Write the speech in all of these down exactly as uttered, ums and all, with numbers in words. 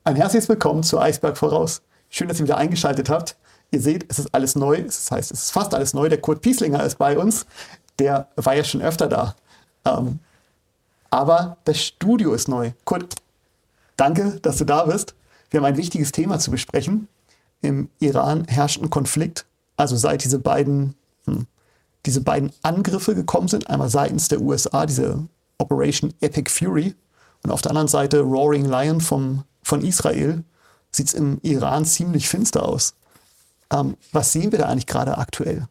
Ein herzliches Willkommen zu Eisberg voraus. Schön, dass ihr wieder eingeschaltet habt. Ihr seht, es ist alles neu. Das heißt, es ist fast alles neu. Der Kurt Pieslinger ist bei uns. Der war ja schon öfter da. Ähm, aber das Studio ist neu. Kurt, danke, dass du da bist. Wir haben ein wichtiges Thema zu besprechen. Im Iran herrscht ein Konflikt. Also seit diese beiden, hm, diese beiden Angriffe gekommen sind, einmal seitens der U S A, diese Operation Epic Fury, und auf der anderen Seite Roaring Lion vom, von Israel, sieht es im Iran ziemlich finster aus. Ähm, was sehen wir da eigentlich gerade aktuell?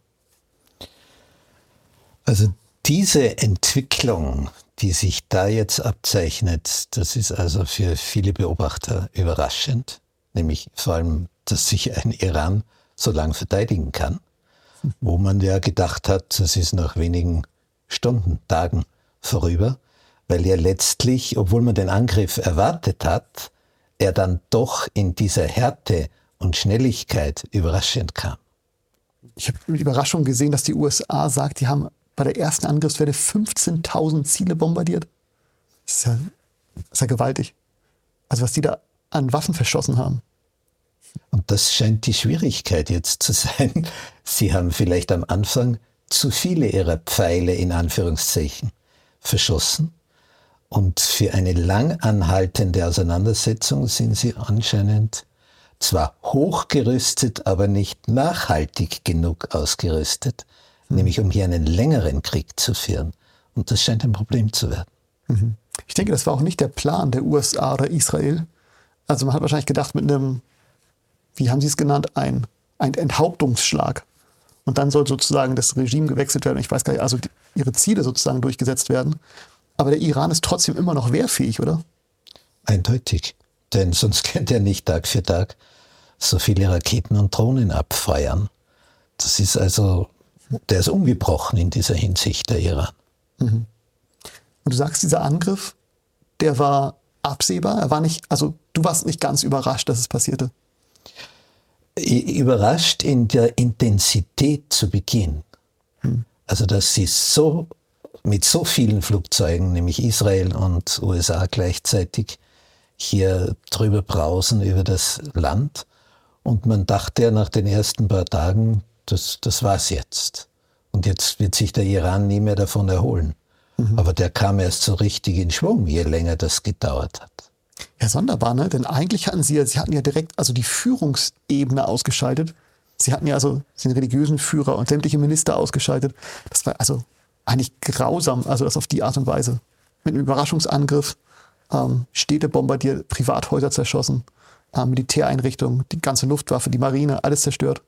Also diese Entwicklung, die sich da jetzt abzeichnet, das ist also für viele Beobachter überraschend, nämlich vor allem, dass sich ein Iran so lange verteidigen kann, hm. wo man ja gedacht hat, das ist nach wenigen Stunden, Tagen vorüber, weil ja letztlich, obwohl man den Angriff erwartet hat, er dann doch in dieser Härte und Schnelligkeit überraschend kam. Ich habe mit Überraschung gesehen, dass die U S A sagt, die haben bei der ersten Angriffswelle fünfzehntausend Ziele bombardiert. Das ist ja, das ist ja gewaltig. Also was die da an Waffen verschossen haben. Und das scheint die Schwierigkeit jetzt zu sein. Sie haben vielleicht am Anfang zu viele ihrer Pfeile in Anführungszeichen verschossen. Und für eine lang anhaltende Auseinandersetzung sind sie anscheinend zwar hochgerüstet, aber nicht nachhaltig genug ausgerüstet, mhm. nämlich um hier einen längeren Krieg zu führen. Und das scheint ein Problem zu werden. Mhm. Ich denke, das war auch nicht der Plan der U S A oder Israel. Also man hat wahrscheinlich gedacht mit einem, wie haben sie es genannt, ein, ein Enthauptungsschlag. Und dann soll sozusagen das Regime gewechselt werden. Ich weiß gar nicht, also die, ihre Ziele sozusagen durchgesetzt werden. Aber der Iran ist trotzdem immer noch wehrfähig, oder? Eindeutig. Denn sonst könnte er nicht Tag für Tag so viele Raketen und Drohnen abfeuern. Das ist also, der ist ungebrochen in dieser Hinsicht, der Iran. Mhm. Und du sagst, dieser Angriff, der war absehbar? Er war nicht, also du warst nicht ganz überrascht, dass es passierte? Überrascht in der Intensität zu Beginn. Mhm. Also, dass sie so mit so vielen Flugzeugen, nämlich Israel und U S A gleichzeitig, hier drüber brausen über das Land. Und man dachte ja nach den ersten paar Tagen, das, das war's jetzt. Und jetzt wird sich der Iran nie mehr davon erholen. Mhm. Aber der kam erst so richtig in Schwung, je länger das gedauert hat. Ja, sonderbar, ne? Denn eigentlich hatten sie ja, sie hatten ja direkt also die Führungsebene ausgeschaltet. Sie hatten ja also den religiösen Führer und sämtliche Minister ausgeschaltet. Das war also eigentlich grausam, also das auf die Art und Weise. Mit einem Überraschungsangriff, ähm, Städte bombardiert, Privathäuser zerschossen, äh, Militäreinrichtungen, die ganze Luftwaffe, die Marine, alles zerstört.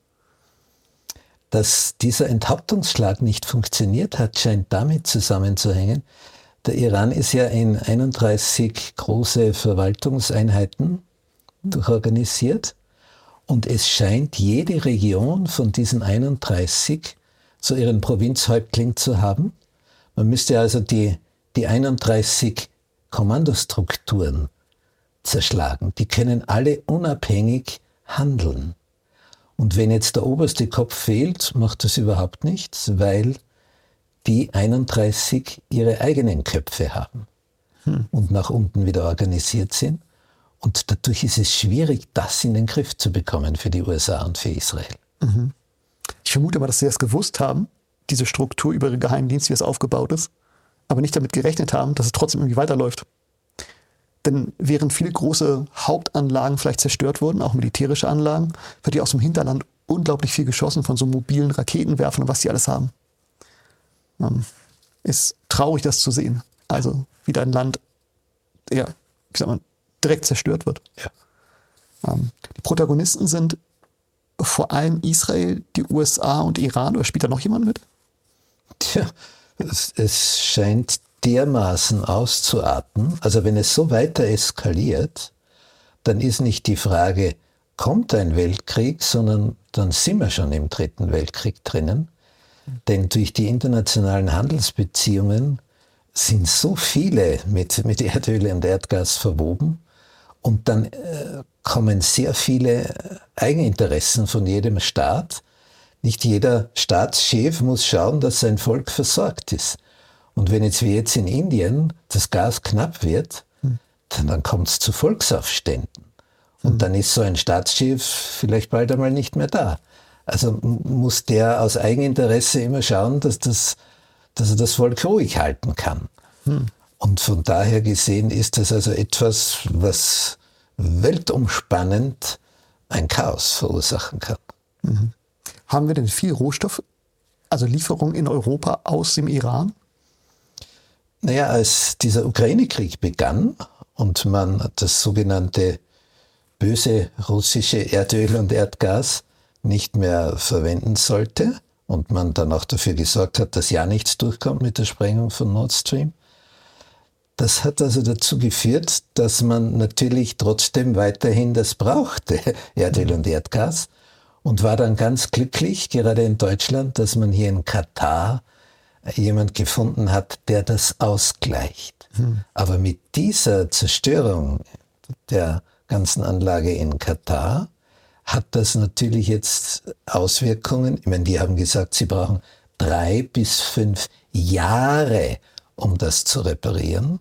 Dass dieser Enthauptungsschlag nicht funktioniert hat, scheint damit zusammenzuhängen. Der Iran ist ja in einunddreißig große Verwaltungseinheiten durchorganisiert und es scheint jede Region von diesen einunddreißig so ihren Provinzhäuptling zu haben. Man müsste also die, die einunddreißig Kommandostrukturen zerschlagen. Die können alle unabhängig handeln. Und wenn jetzt der oberste Kopf fehlt, macht das überhaupt nichts, weil die einunddreißig ihre eigenen Köpfe haben hm. und nach unten wieder organisiert sind. Und dadurch ist es schwierig, das in den Griff zu bekommen für die U S A und für Israel. Mhm. Ich vermute mal, dass sie das gewusst haben, diese Struktur über ihre Geheimdienste, wie es aufgebaut ist, aber nicht damit gerechnet haben, dass es trotzdem irgendwie weiterläuft. Denn während viele große Hauptanlagen vielleicht zerstört wurden, auch militärische Anlagen, wird ja aus dem Hinterland unglaublich viel geschossen von so mobilen Raketenwerfern und was die alles haben. Ähm, ist traurig, das zu sehen. Also wie dein Land, ja, wie sagt man, direkt zerstört wird. Ja. Ähm, die Protagonisten sind vor allem Israel, die U S A und Iran, oder spielt da noch jemand mit? Tja, es, es scheint dermaßen auszuarten. Also wenn es so weiter eskaliert, dann ist nicht die Frage, kommt ein Weltkrieg, sondern dann sind wir schon im Dritten Weltkrieg drinnen. Denn durch die internationalen Handelsbeziehungen sind so viele mit, mit Erdöl und Erdgas verwoben. Und dann äh, kommen sehr viele Eigeninteressen von jedem Staat. Nicht jeder Staatschef muss schauen, dass sein Volk versorgt ist. Und wenn jetzt wie jetzt in Indien das Gas knapp wird, hm. dann, dann kommt es zu Volksaufständen. Und mhm. dann ist so ein Staatschef vielleicht bald einmal nicht mehr da. Also muss der aus Eigeninteresse immer schauen, dass, das, dass er das Volk ruhig halten kann. Mhm. Und von daher gesehen ist das also etwas, was weltumspannend ein Chaos verursachen kann. Mhm. Haben wir denn viel Rohstoff, also Lieferungen in Europa aus dem Iran? Naja, als dieser Ukraine-Krieg begann und man das sogenannte böse russische Erdöl und Erdgas nicht mehr verwenden sollte und man dann auch dafür gesorgt hat, dass ja nichts durchkommt mit der Sprengung von Nord Stream, das hat also dazu geführt, dass man natürlich trotzdem weiterhin das brauchte, Erdöl und Erdgas, und war dann ganz glücklich, gerade in Deutschland, dass man hier in Katar jemand gefunden hat, der das ausgleicht. Hm. Aber mit dieser Zerstörung der ganzen Anlage in Katar hat das natürlich jetzt Auswirkungen. Ich meine, die haben gesagt, sie brauchen drei bis fünf Jahre, um das zu reparieren.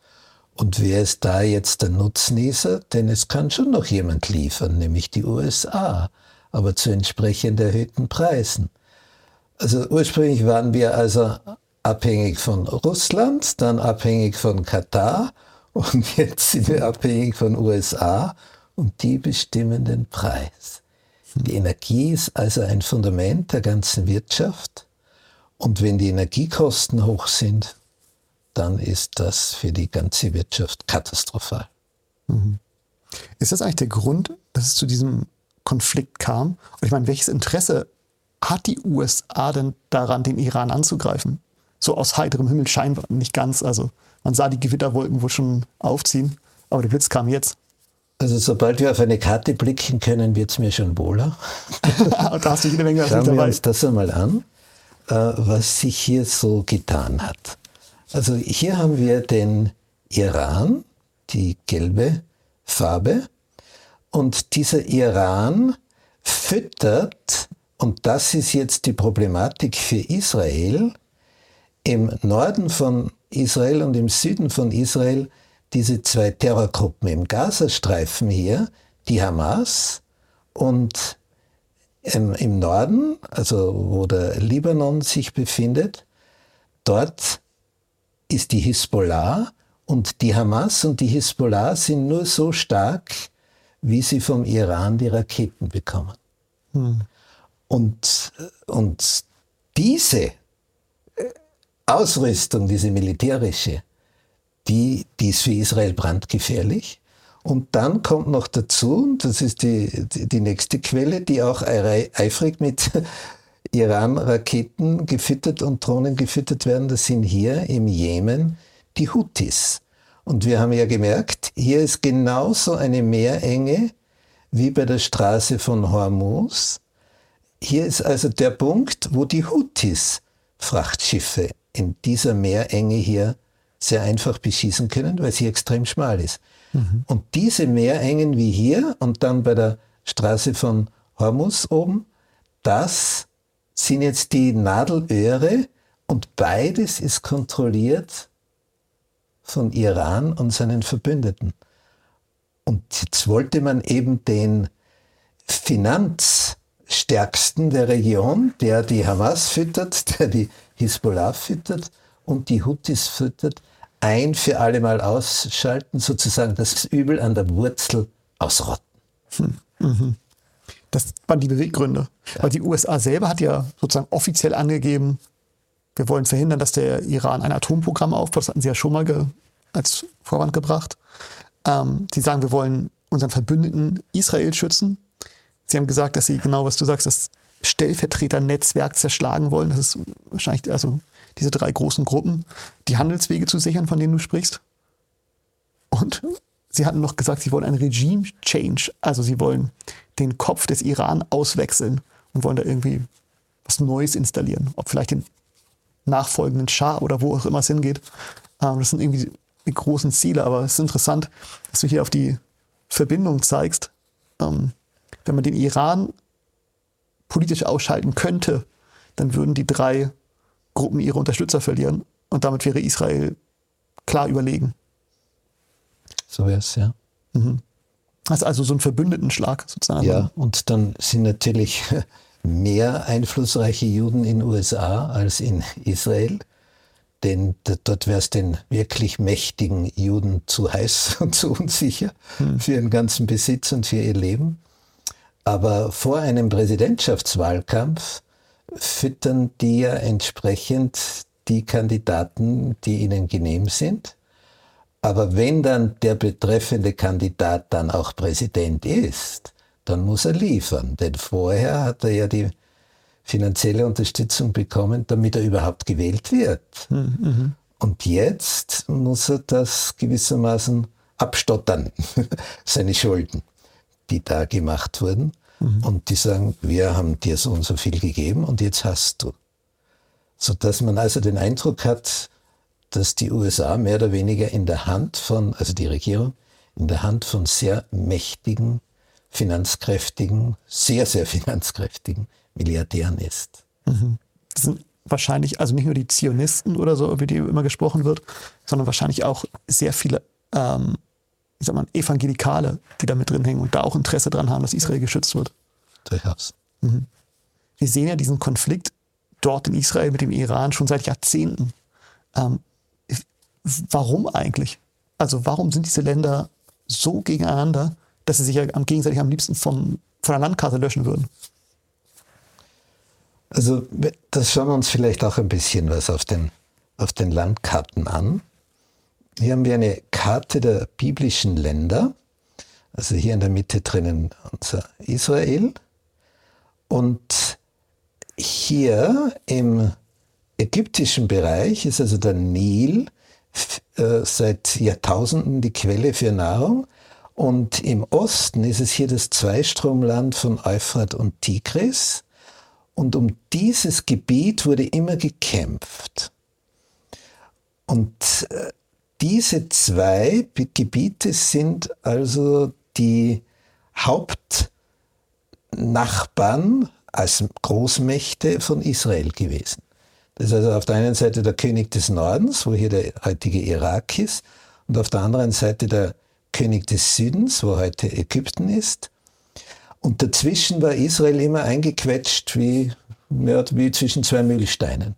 Und wer ist da jetzt der Nutznießer? Denn es kann schon noch jemand liefern, nämlich die U S A, aber zu entsprechend erhöhten Preisen. Also ursprünglich waren wir also abhängig von Russland, dann abhängig von Katar und jetzt sind wir abhängig von U S A und die bestimmen den Preis. Die Energie ist also ein Fundament der ganzen Wirtschaft und wenn die Energiekosten hoch sind, dann ist das für die ganze Wirtschaft katastrophal. Mhm. Ist das eigentlich der Grund, dass es zu diesem Konflikt kam? Und ich meine, welches Interesse hat die U S A denn daran, den Iran anzugreifen? So aus heiterem Himmel scheinbar nicht ganz. Also man sah die Gewitterwolken wohl schon aufziehen, aber der Blitz kam jetzt. Also sobald wir auf eine Karte blicken können, wird es mir schon wohler. Da hast du jede Menge Schauen wir uns das einmal an, was sich hier so getan hat. Also hier haben wir den Iran, die gelbe Farbe. Und dieser Iran füttert, und das ist jetzt die Problematik für Israel, im Norden von Israel und im Süden von Israel diese zwei Terrorgruppen im Gazastreifen hier, die Hamas und im, im Norden, also wo der Libanon sich befindet, dort ist die Hisbollah und die Hamas und die Hisbollah sind nur so stark, wie sie vom Iran die Raketen bekommen. Hm. Und, und diese Ausrüstung, diese militärische, die, die ist für Israel brandgefährlich. Und dann kommt noch dazu, und das ist die, die, die nächste Quelle, die auch eifrig mit Iran-Raketen gefüttert und Drohnen gefüttert werden, das sind hier im Jemen die Houthis. Und wir haben ja gemerkt, hier ist genauso eine Meerenge wie bei der Straße von Hormuz. Hier ist also der Punkt, wo die Houthis Frachtschiffe in dieser Meerenge hier sehr einfach beschießen können, weil sie extrem schmal ist. Mhm. Und diese Meerengen wie hier und dann bei der Straße von Hormuz oben, das sind jetzt die Nadelöhre und beides ist kontrolliert von Iran und seinen Verbündeten. Und jetzt wollte man eben den Finanzstärksten der Region, der die Hamas füttert, der die Hisbollah füttert und die Houthis füttert, ein für alle Mal ausschalten, sozusagen das Übel an der Wurzel ausrotten. Hm. Mhm. Das waren die Beweggründe. Ja. Weil die U S A selber hat ja sozusagen offiziell angegeben, wir wollen verhindern, dass der Iran ein Atomprogramm aufbaut. Das hatten sie ja schon mal ge- als Vorwand gebracht. Ähm, sie sagen, wir wollen unseren Verbündeten Israel schützen. Sie haben gesagt, dass sie, genau was du sagst, das Stellvertreternetzwerk zerschlagen wollen. Das ist wahrscheinlich also diese drei großen Gruppen, die Handelswege zu sichern, von denen du sprichst. Und sie hatten noch gesagt, sie wollen einen Regime-Change. Also sie wollen den Kopf des Iran auswechseln und wollen da irgendwie was Neues installieren. Ob vielleicht den nachfolgenden Schah oder wo auch immer es hingeht. Das sind irgendwie die großen Ziele. Aber es ist interessant, dass du hier auf die Verbindung zeigst. Wenn man den Iran politisch ausschalten könnte, dann würden die drei Gruppen ihre Unterstützer verlieren. Und damit wäre Israel klar überlegen. So wäre es, ja. Mhm. Das ist also so ein Verbündetenschlag sozusagen. Ja, und dann sind natürlich mehr einflussreiche Juden in den U S A als in Israel. Denn dort wäre es den wirklich mächtigen Juden zu heiß und zu unsicher hm. für ihren ganzen Besitz und für ihr Leben. Aber vor einem Präsidentschaftswahlkampf füttern die ja entsprechend die Kandidaten, die ihnen genehm sind. Aber wenn dann der betreffende Kandidat dann auch Präsident ist, dann muss er liefern. Denn vorher hat er ja die finanzielle Unterstützung bekommen, damit er überhaupt gewählt wird. Mhm. Und jetzt muss er das gewissermaßen abstottern, seine Schulden, die da gemacht wurden. Mhm. Und die sagen, wir haben dir so und so viel gegeben und jetzt hast du. Sodass man also den Eindruck hat, dass die U S A mehr oder weniger in der Hand von, also die Regierung, in der Hand von sehr mächtigen, finanzkräftigen, sehr, sehr finanzkräftigen Milliardären ist. Mhm. Das sind wahrscheinlich, also nicht nur die Zionisten oder so, über die immer gesprochen wird, sondern wahrscheinlich auch sehr viele, ähm, ich sag mal, Evangelikale, die da mit drin hängen und da auch Interesse dran haben, dass Israel geschützt wird. Durchaus. Mhm. Wir sehen ja diesen Konflikt dort in Israel mit dem Iran schon seit Jahrzehnten. Ähm, warum eigentlich? Also warum sind diese Länder so gegeneinander, dass sie sich ja am gegenseitig am liebsten vom, von der Landkarte löschen würden? Also das schauen wir uns vielleicht auch ein bisschen was auf den, auf den Landkarten an. Hier haben wir eine Karte der biblischen Länder. Also hier in der Mitte drinnen unser Israel. Und hier im ägyptischen Bereich ist also der Nil äh, seit Jahrtausenden die Quelle für Nahrung. Und im Osten ist es hier das Zweistromland von Euphrat und Tigris. Und um dieses Gebiet wurde immer gekämpft. Und äh, diese zwei Gebiete sind also die Hauptnachbarn als Großmächte von Israel gewesen. Das ist also auf der einen Seite der König des Nordens, wo hier der heutige Irak ist, und auf der anderen Seite der König des Südens, wo heute Ägypten ist. Und dazwischen war Israel immer eingequetscht wie, ja, wie zwischen zwei Mühlsteinen.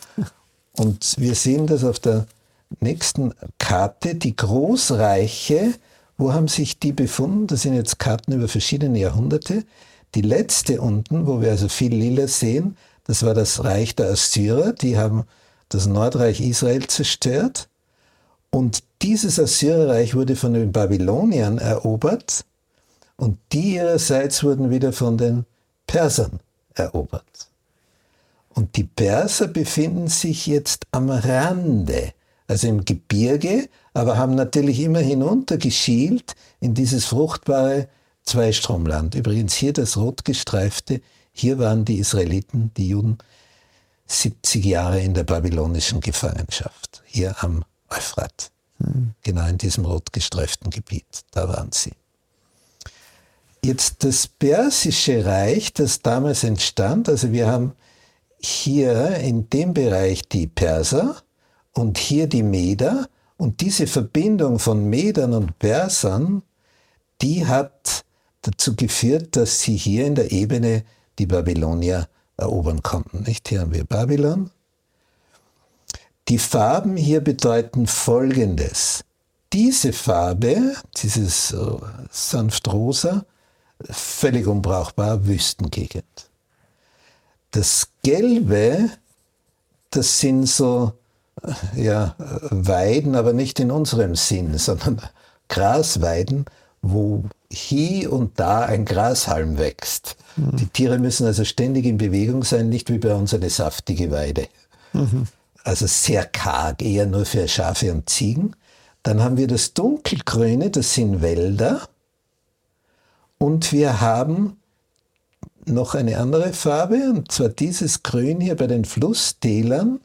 Und wir sehen das auf der nächsten Karte, die Großreiche, wo haben sich die befunden? Das sind jetzt Karten über verschiedene Jahrhunderte. Die letzte unten, wo wir also viel Lila sehen, das war das Reich der Assyrer, die haben das Nordreich Israel zerstört. Und dieses Assyrerreich wurde von den Babyloniern erobert und die ihrerseits wurden wieder von den Persern erobert. Und die Perser befinden sich jetzt am Rande, also im Gebirge, aber haben natürlich immer hinuntergeschielt in dieses fruchtbare Zweistromland. Übrigens hier das rot gestreifte, hier waren die Israeliten, die Juden, siebzig Jahre in der babylonischen Gefangenschaft, hier am Euphrat, hm. genau in diesem rot gestreiften Gebiet, da waren sie. Jetzt das Persische Reich, das damals entstand, also wir haben hier in dem Bereich die Perser und hier die Meder, und diese Verbindung von Medern und Persern, die hat dazu geführt, dass sie hier in der Ebene die Babylonier erobern konnten. Nicht? Hier haben wir Babylon. Die Farben hier bedeuten Folgendes. Diese Farbe, dieses sanft rosa, völlig unbrauchbar, Wüstengegend. Das Gelbe, das sind so ja, Weiden, aber nicht in unserem Sinn, sondern Grasweiden, wo hier und da ein Grashalm wächst. Mhm. Die Tiere müssen also ständig in Bewegung sein, nicht wie bei uns eine saftige Weide. Mhm. Also sehr karg, eher nur für Schafe und Ziegen. Dann haben wir das Dunkelgrüne, das sind Wälder. Und wir haben noch eine andere Farbe, und zwar dieses Grün hier bei den Flusstälern.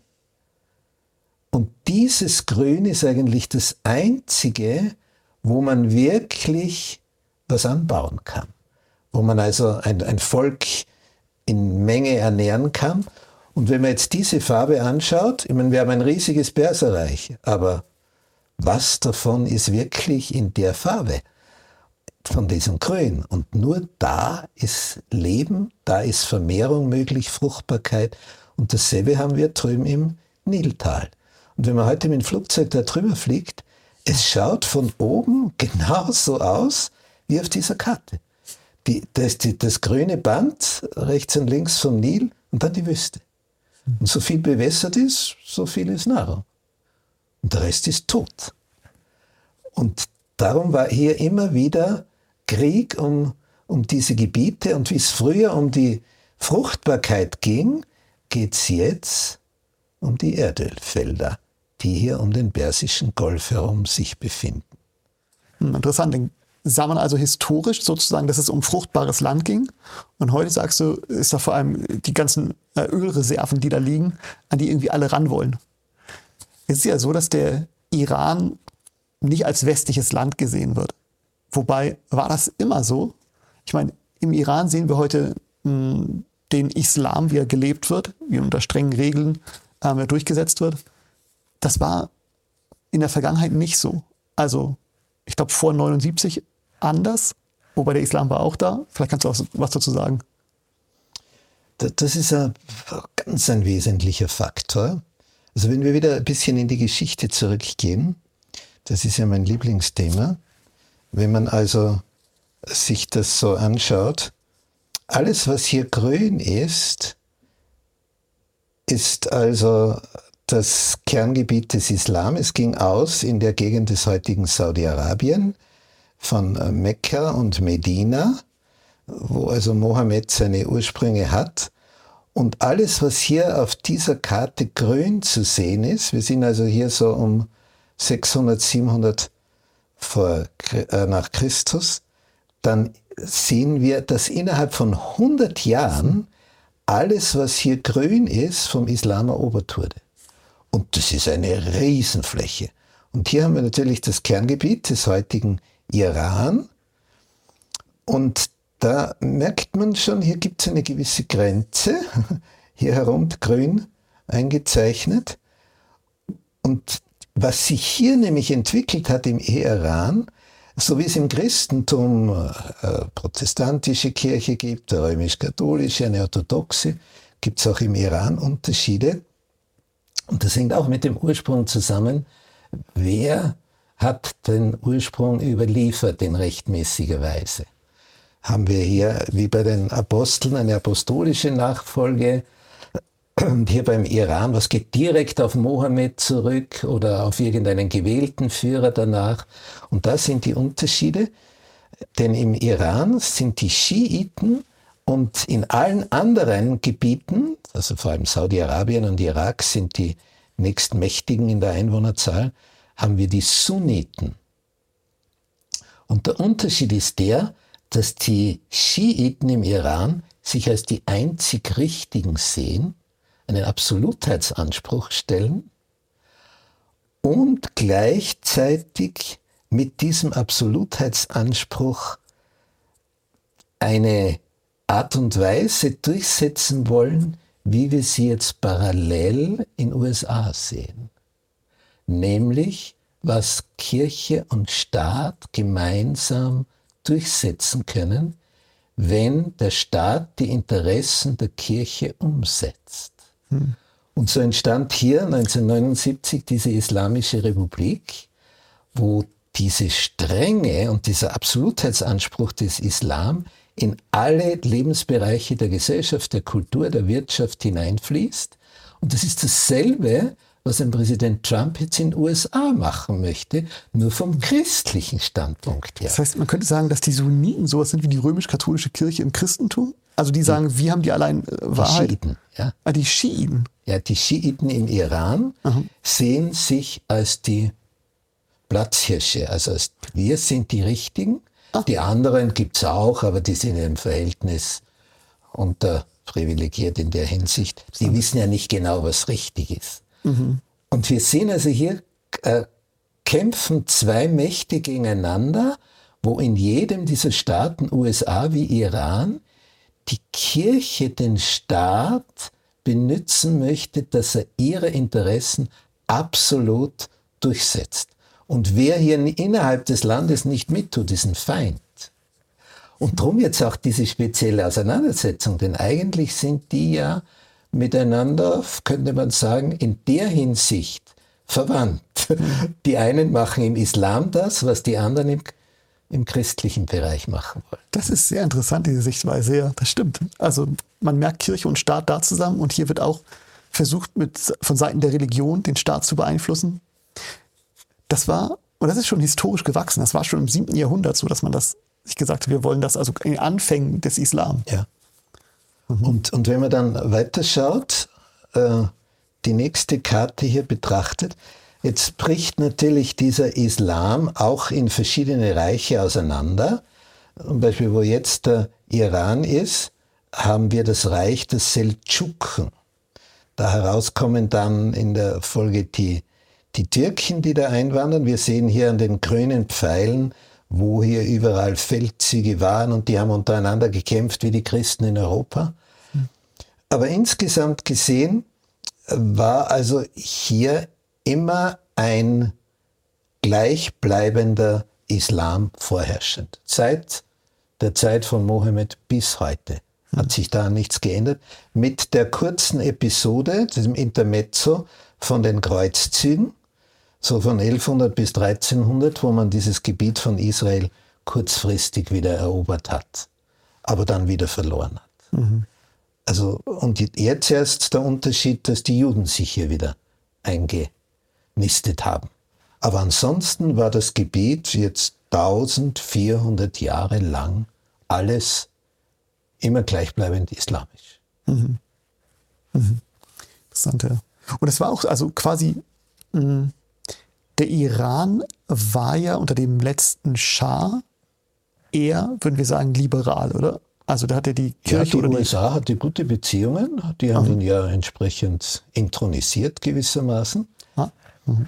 Und dieses Grün ist eigentlich das einzige, wo man wirklich was anbauen kann. Wo man also ein, ein Volk in Menge ernähren kann. Und wenn man jetzt diese Farbe anschaut, ich meine, wir haben ein riesiges Perserreich, aber was davon ist wirklich in der Farbe? von diesem Grün. Und nur da ist Leben, da ist Vermehrung möglich, Fruchtbarkeit. Und dasselbe haben wir drüben im Niltal. Und wenn man heute mit dem Flugzeug da drüber fliegt, es schaut von oben genauso aus wie auf dieser Karte. Die, das, die, das grüne Band rechts und links vom Nil und dann die Wüste. Und so viel bewässert ist, so viel ist Nahrung. Und der Rest ist tot. Und darum war hier immer wieder Krieg um, um diese Gebiete. Und wie es früher um die Fruchtbarkeit ging, geht es jetzt um die Erdölfelder, die hier um den Persischen Golf herum sich befinden. Interessant. Dann sah man also historisch sozusagen, dass es um fruchtbares Land ging. Und heute sagst du, ist da vor allem die ganzen Ölreserven, die da liegen, an die irgendwie alle ran wollen. Es ist ja so, dass der Iran nicht als westliches Land gesehen wird. Wobei, war das immer so? Ich meine, im Iran sehen wir heute mh, den Islam, wie er gelebt wird, wie er unter strengen Regeln äh, durchgesetzt wird. Das war in der Vergangenheit nicht so. Also, ich glaube, vor neunundsiebzig anders, wobei der Islam war auch da. Vielleicht kannst du auch was dazu sagen. Das ist ein ganz ein wesentlicher Faktor. Also wenn wir wieder ein bisschen in die Geschichte zurückgehen, das ist ja mein Lieblingsthema, wenn man also sich das so anschaut, alles, was hier grün ist, ist also das Kerngebiet des Islam. Es ging aus in der Gegend des heutigen Saudi-Arabien, von Mekka und Medina, wo also Mohammed seine Ursprünge hat. Und alles, was hier auf dieser Karte grün zu sehen ist, wir sind also hier so um sechshundert, siebenhundert vor, äh, nach Christus, dann sehen wir, dass innerhalb von hundert Jahren alles, was hier grün ist, vom Islam erobert wurde. Und das ist eine Riesenfläche. Und hier haben wir natürlich das Kerngebiet des heutigen Iran. Und da merkt man schon, hier gibt es eine gewisse Grenze, hier herum grün eingezeichnet. Und was sich hier nämlich entwickelt hat im Iran, so wie es im Christentum eine protestantische Kirche gibt, eine römisch-katholische, eine orthodoxe, gibt es auch im Iran Unterschiede. Und das hängt auch mit dem Ursprung zusammen. Wer hat den Ursprung überliefert in rechtmäßiger Weise? Haben wir hier, wie bei den Aposteln, eine apostolische Nachfolge? Und hier beim Iran, was geht direkt auf Mohammed zurück oder auf irgendeinen gewählten Führer danach? Und da sind die Unterschiede, denn im Iran sind die Schiiten und in allen anderen Gebieten, also vor allem Saudi-Arabien und Irak sind die nächstmächtigen in der Einwohnerzahl, haben wir die Sunniten. Und der Unterschied ist der, dass die Schiiten im Iran sich als die einzig Richtigen sehen, einen Absolutheitsanspruch stellen und gleichzeitig mit diesem Absolutheitsanspruch eine Art und Weise durchsetzen wollen, wie wir sie jetzt parallel in U S A sehen. Nämlich, was Kirche und Staat gemeinsam durchsetzen können, wenn der Staat die Interessen der Kirche umsetzt. Hm. Und so entstand hier neunzehnhundertneunundsiebzig diese Islamische Republik, wo diese Strenge und dieser Absolutheitsanspruch des Islam in alle Lebensbereiche der Gesellschaft, der Kultur, der Wirtschaft hineinfließt. Und das ist dasselbe, was ein Präsident Trump jetzt in den U S A machen möchte, nur vom christlichen Standpunkt her. Das heißt, man könnte sagen, dass die Sunniten sowas sind wie die römisch-katholische Kirche im Christentum? Also die sagen, wir haben die allein äh, Wahrheit? Die Schiiten, ja. Ah, die Schiiten? Ja, die Schiiten im Iran Aha. sehen sich als die Platzhirsche, also als wir sind die Richtigen. Ah. Die anderen gibt es auch, aber die sind im Verhältnis unterprivilegiert in der Hinsicht. Die wissen ja nicht genau, was richtig ist. Mhm. Und wir sehen also hier, äh, kämpfen zwei Mächte gegeneinander, wo in jedem dieser Staaten, U S A wie Iran, die Kirche den Staat benutzen möchte, dass er ihre Interessen absolut durchsetzt. Und wer hier innerhalb des Landes nicht mittut, ist ein Feind. Und darum jetzt auch diese spezielle Auseinandersetzung, denn eigentlich sind die ja miteinander, könnte man sagen, in der Hinsicht verwandt. Mhm. Die einen machen im Islam das, was die anderen im, im christlichen Bereich machen wollen. Das ist sehr interessant, diese Sichtweise, ja, das stimmt. Also man merkt Kirche und Staat da zusammen und hier wird auch versucht, mit, von Seiten der Religion den Staat zu beeinflussen. Das war, und das ist schon historisch gewachsen, das war schon im siebten Jahrhundert so, dass man das sich gesagt hat, wir wollen das, also in den Anfängen des Islam. Ja. Mhm. Und, und wenn man dann weiterschaut, äh, die nächste Karte hier betrachtet, jetzt bricht natürlich dieser Islam auch in verschiedene Reiche auseinander. Zum Beispiel, wo jetzt der Iran ist, haben wir das Reich der Seldschuken. Da herauskommen dann in der Folge die, die Türken, die da einwandern. Wir sehen hier an den grünen Pfeilen, wo hier überall Feldzüge waren und die haben untereinander gekämpft wie die Christen in Europa. Aber insgesamt gesehen war also hier immer ein gleichbleibender Islam vorherrschend. Seit der Zeit von Mohammed bis heute hat sich da nichts geändert. Mit der kurzen Episode, diesem Intermezzo von den Kreuzzügen, so von elfhundert bis dreizehnhundert, wo man dieses Gebiet von Israel kurzfristig wieder erobert hat, aber dann wieder verloren hat. Mhm. Also, und jetzt erst der Unterschied, dass die Juden sich hier wieder eingenistet haben. Aber ansonsten war das Gebiet jetzt eintausendvierhundert Jahre lang alles immer gleichbleibend islamisch. Mhm. Mhm. Interessant, ja. Und es war auch, also quasi, mh, der Iran war ja unter dem letzten Schah eher, würden wir sagen, liberal, oder? Also da hat er die Kirche ja, die oder U S A hatte gute Beziehungen, die haben Aha. ihn ja entsprechend intronisiert gewissermaßen. Ah. Mhm.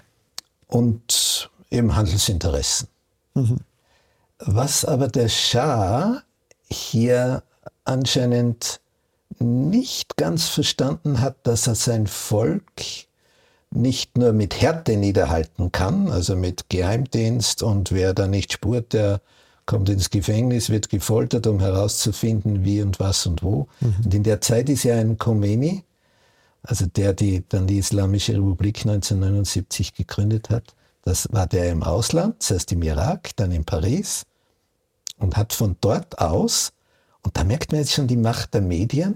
Und eben Handelsinteressen. Mhm. Was aber der Schah hier anscheinend nicht ganz verstanden hat, dass er sein Volk nicht nur mit Härte niederhalten kann, also mit Geheimdienst, und wer da nicht spurt, der kommt ins Gefängnis, wird gefoltert, um herauszufinden, wie und was und wo. Mhm. Und in der Zeit ist ja ein Khomeini, also der die dann die Islamische Republik neunzehnhundertneunundsiebzig gegründet hat, das war der im Ausland, zuerst im Irak, dann in Paris, und hat von dort aus, und da merkt man jetzt schon die Macht der Medien,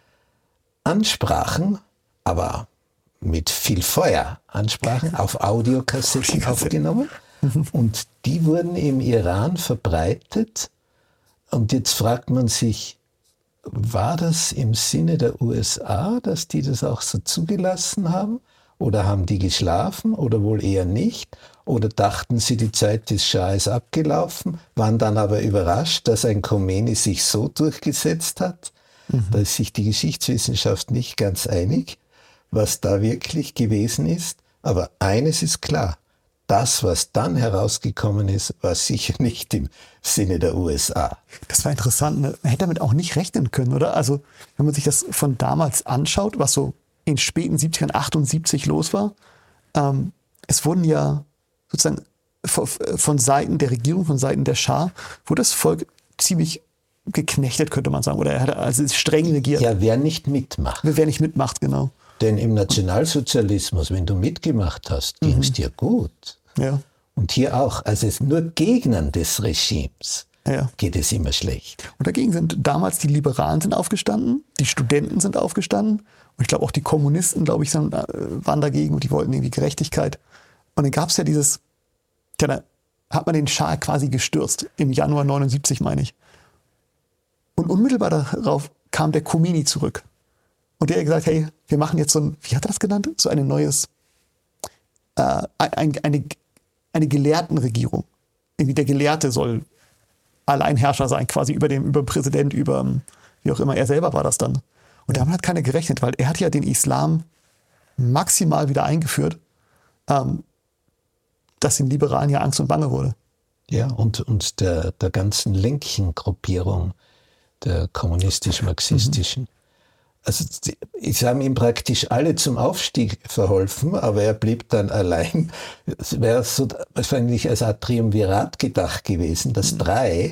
Ansprachen, aber mit viel Feuer, Ansprachen auf Audiokassetten aufgenommen. Und die wurden im Iran verbreitet. Und jetzt fragt man sich, war das im Sinne der U S A, dass die das auch so zugelassen haben? Oder haben die geschlafen oder wohl eher nicht? Oder dachten sie, die Zeit des Schah ist abgelaufen, waren dann aber überrascht, dass ein Khomeini sich so durchgesetzt hat? Mhm. Da ist sich die Geschichtswissenschaft nicht ganz einig, was da wirklich gewesen ist. Aber eines ist klar, das, was dann herausgekommen ist, war sicher nicht im Sinne der U S A. Das war interessant. Ne? Man hätte damit auch nicht rechnen können, oder? Also, wenn man sich das von damals anschaut, was so in den späten siebzigern, achtundsiebzig los war, ähm, es wurden ja sozusagen von, von Seiten der Regierung, von Seiten der Schah, wurde das Volk ziemlich geknechtet, könnte man sagen. Oder er hat also streng regiert. Ja, wer nicht mitmacht. Wer nicht mitmacht, genau. Denn im Nationalsozialismus, wenn du mitgemacht hast, ging es mhm. dir gut. Ja. Und hier auch, also es nur Gegnern des Regimes ja. geht es immer schlecht. Und dagegen sind damals die Liberalen sind aufgestanden, die Studenten sind aufgestanden und ich glaube auch die Kommunisten, glaube ich, sind, äh, waren dagegen und die wollten irgendwie Gerechtigkeit. Und dann gab es ja dieses, ja, da hat man den Schah quasi gestürzt, im Januar neunundsiebzig, meine ich. Und unmittelbar darauf kam der Khomeini zurück. Und der hat gesagt, hey, wir machen jetzt so ein, wie hat er das genannt? So ein neues, äh, ein, eine, eine Gelehrtenregierung. Irgendwie der Gelehrte soll Alleinherrscher sein, quasi über dem, über dem Präsident, über, wie auch immer, er selber war das dann. Und damit hat keiner gerechnet, weil er hat ja den Islam maximal wieder eingeführt, ähm, dass den Liberalen ja Angst und Bange wurde. Ja, und, und der, der ganzen linken Gruppierung, der kommunistisch-marxistischen. Mhm. Also sie haben ihm praktisch alle zum Aufstieg verholfen, aber er blieb dann allein. Es wäre so wahrscheinlich als Art Triumvirat gedacht gewesen, dass mhm. drei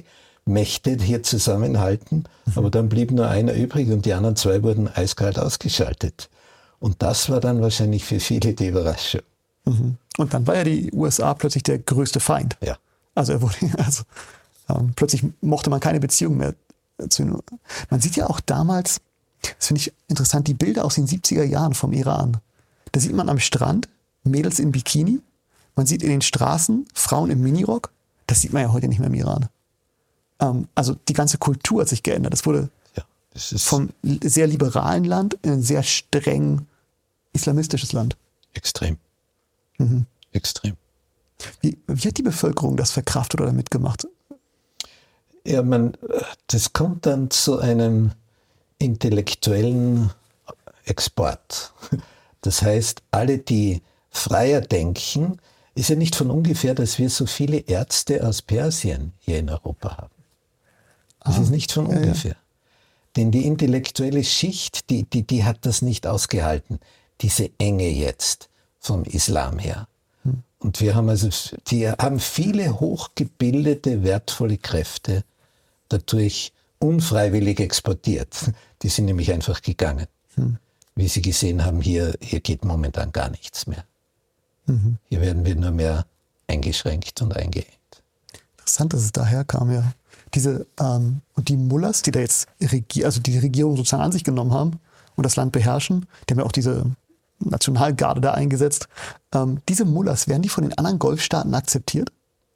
Mächte hier zusammenhalten, mhm. aber dann blieb nur einer übrig und die anderen zwei wurden eiskalt ausgeschaltet. Und das war dann wahrscheinlich für viele die Überraschung. Mhm. Und dann war ja die U S A plötzlich der größte Feind. Ja. Also, er wurde, also ähm, plötzlich mochte man keine Beziehung mehr zu ihm. Man sieht ja auch damals, das finde ich interessant, die Bilder aus den siebziger Jahren vom Iran. Da sieht man am Strand Mädels in Bikini, man sieht in den Straßen Frauen im Minirock. Das sieht man ja heute nicht mehr im Iran. Ähm, also die ganze Kultur hat sich geändert. Das wurde ja, das ist vom sehr liberalen Land in ein sehr streng islamistisches Land. Extrem. Mhm. Extrem. Wie, wie hat die Bevölkerung das verkraftet oder mitgemacht? Ja, man, das kommt dann zu einem intellektuellen Export. Das heißt, alle, die freier denken, ist ja nicht von ungefähr, dass wir so viele Ärzte aus Persien hier in Europa haben. Das ah, ist nicht von ungefähr. Ja, ja. Denn die intellektuelle Schicht, die, die, die hat das nicht ausgehalten, diese Enge jetzt vom Islam her. Hm. Und wir haben also, die haben viele hochgebildete, wertvolle Kräfte dadurch unfreiwillig exportiert. Die sind nämlich einfach gegangen. Hm. Wie sie gesehen haben, hier, hier geht momentan gar nichts mehr. Mhm. Hier werden wir nur mehr eingeschränkt und eingeengt. Interessant, dass es daher kam, ja. Diese, ähm, und die Mullahs, die da jetzt Regi- also die Regierung sozusagen an sich genommen haben und das Land beherrschen, die haben ja auch diese Nationalgarde da eingesetzt. Ähm, diese Mullahs, werden die von den anderen Golfstaaten akzeptiert?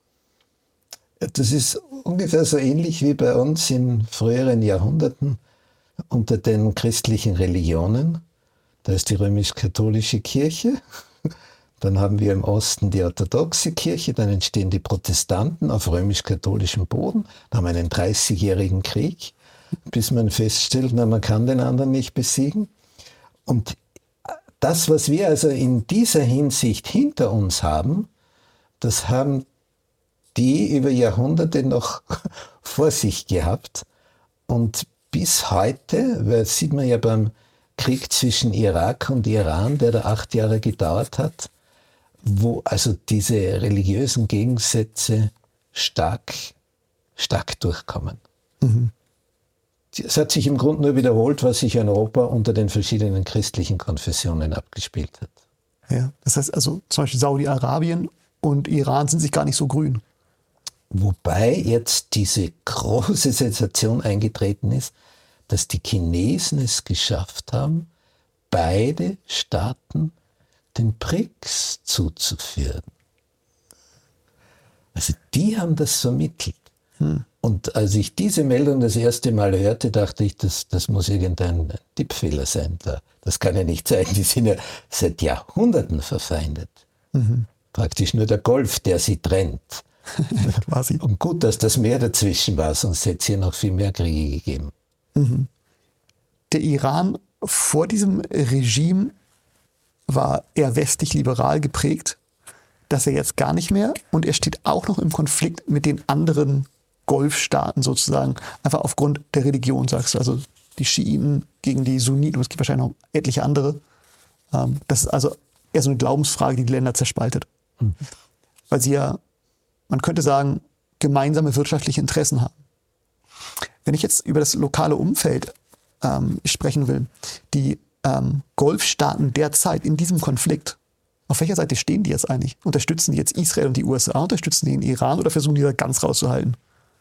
Das ist ungefähr so ähnlich wie bei uns in früheren Jahrhunderten unter den christlichen Religionen. Da ist die römisch-katholische Kirche, dann haben wir im Osten die orthodoxe Kirche, dann entstehen die Protestanten auf römisch-katholischem Boden, dann haben wir einen dreißigjährigen Krieg, bis man feststellt, na, man kann den anderen nicht besiegen. Und das, was wir also in dieser Hinsicht hinter uns haben, das haben die über Jahrhunderte noch vor sich gehabt. Und bis heute, weil das sieht man ja beim Krieg zwischen Irak und Iran, der da acht Jahre gedauert hat, wo also diese religiösen Gegensätze stark, stark durchkommen. Mhm. Es hat sich im Grunde nur wiederholt, was sich in Europa unter den verschiedenen christlichen Konfessionen abgespielt hat. Ja, das heißt also zum Beispiel Saudi-Arabien und Iran sind sich gar nicht so grün. Wobei jetzt diese große Sensation eingetreten ist, dass die Chinesen es geschafft haben, beide Staaten den B R I C S zuzuführen. Also die haben das vermittelt. Hm. Und als ich diese Meldung das erste Mal hörte, dachte ich, das, das muss irgendein Tippfehler sein. Das kann ja nicht sein. Die sind ja seit Jahrhunderten verfeindet. Mhm. Praktisch nur der Golf, der sie trennt. Quasi. Und gut, dass das Meer dazwischen war, sonst hätte es hier noch viel mehr Kriege gegeben. Mhm. Der Iran vor diesem Regime war eher westlich-liberal geprägt, das er jetzt gar nicht mehr. Und er steht auch noch im Konflikt mit den anderen Golfstaaten sozusagen, einfach aufgrund der Religion, sagst du. Also die Schiiten gegen die Sunniten, und es gibt wahrscheinlich noch etliche andere. Das ist also eher so eine Glaubensfrage, die die Länder zerspaltet. Mhm. Weil sie ja, man könnte sagen, gemeinsame wirtschaftliche Interessen haben. Wenn ich jetzt über das lokale Umfeld ähm, sprechen will, die ähm, Golfstaaten derzeit in diesem Konflikt, auf welcher Seite stehen die jetzt eigentlich? Unterstützen die jetzt Israel und die U S A, unterstützen die den Iran oder versuchen die da ganz rauszuhalten?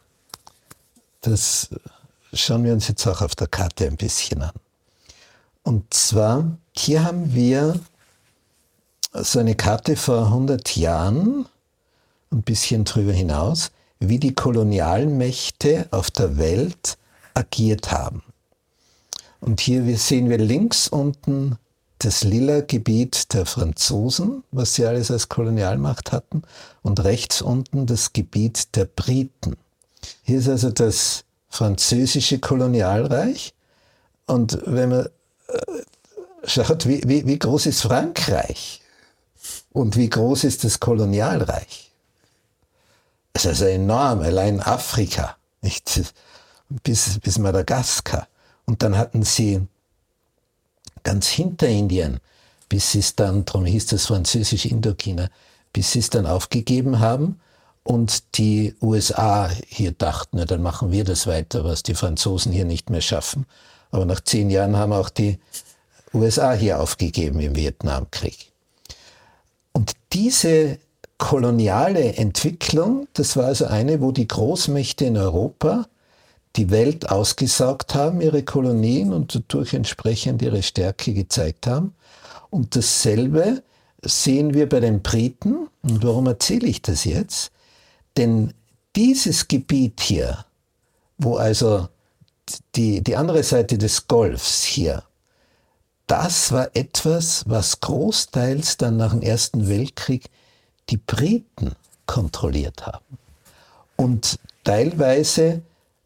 Das schauen wir uns jetzt auch auf der Karte ein bisschen an. Und zwar, hier haben wir so eine Karte vor hundert Jahren, ein bisschen drüber hinaus, wie die Kolonialmächte auf der Welt agiert haben. Und hier sehen wir links unten das lila Gebiet der Franzosen, was sie alles als Kolonialmacht hatten, und rechts unten das Gebiet der Briten. Hier ist also das französische Kolonialreich. Und wenn man schaut, wie, wie, wie groß ist Frankreich und wie groß ist das Kolonialreich? Das ist also enorm, allein Afrika, nicht? Bis, bis Madagaskar. Und dann hatten sie ganz hinter Indien, bis sie es dann, darum hieß das französisch Indochina, bis sie es dann aufgegeben haben Und die U S A hier dachten, na, dann machen wir das weiter, was die Franzosen hier nicht mehr schaffen. Aber nach zehn Jahren haben auch die U S A hier aufgegeben im Vietnamkrieg. Und diese koloniale Entwicklung, das war also eine, wo die Großmächte in Europa die Welt ausgesaugt haben, ihre Kolonien, und dadurch entsprechend ihre Stärke gezeigt haben. Und dasselbe sehen wir bei den Briten. Und warum erzähle ich das jetzt? Denn dieses Gebiet hier, wo also die, die andere Seite des Golfs hier, das war etwas, was großteils dann nach dem Ersten Weltkrieg die Briten kontrolliert haben. Und teilweise,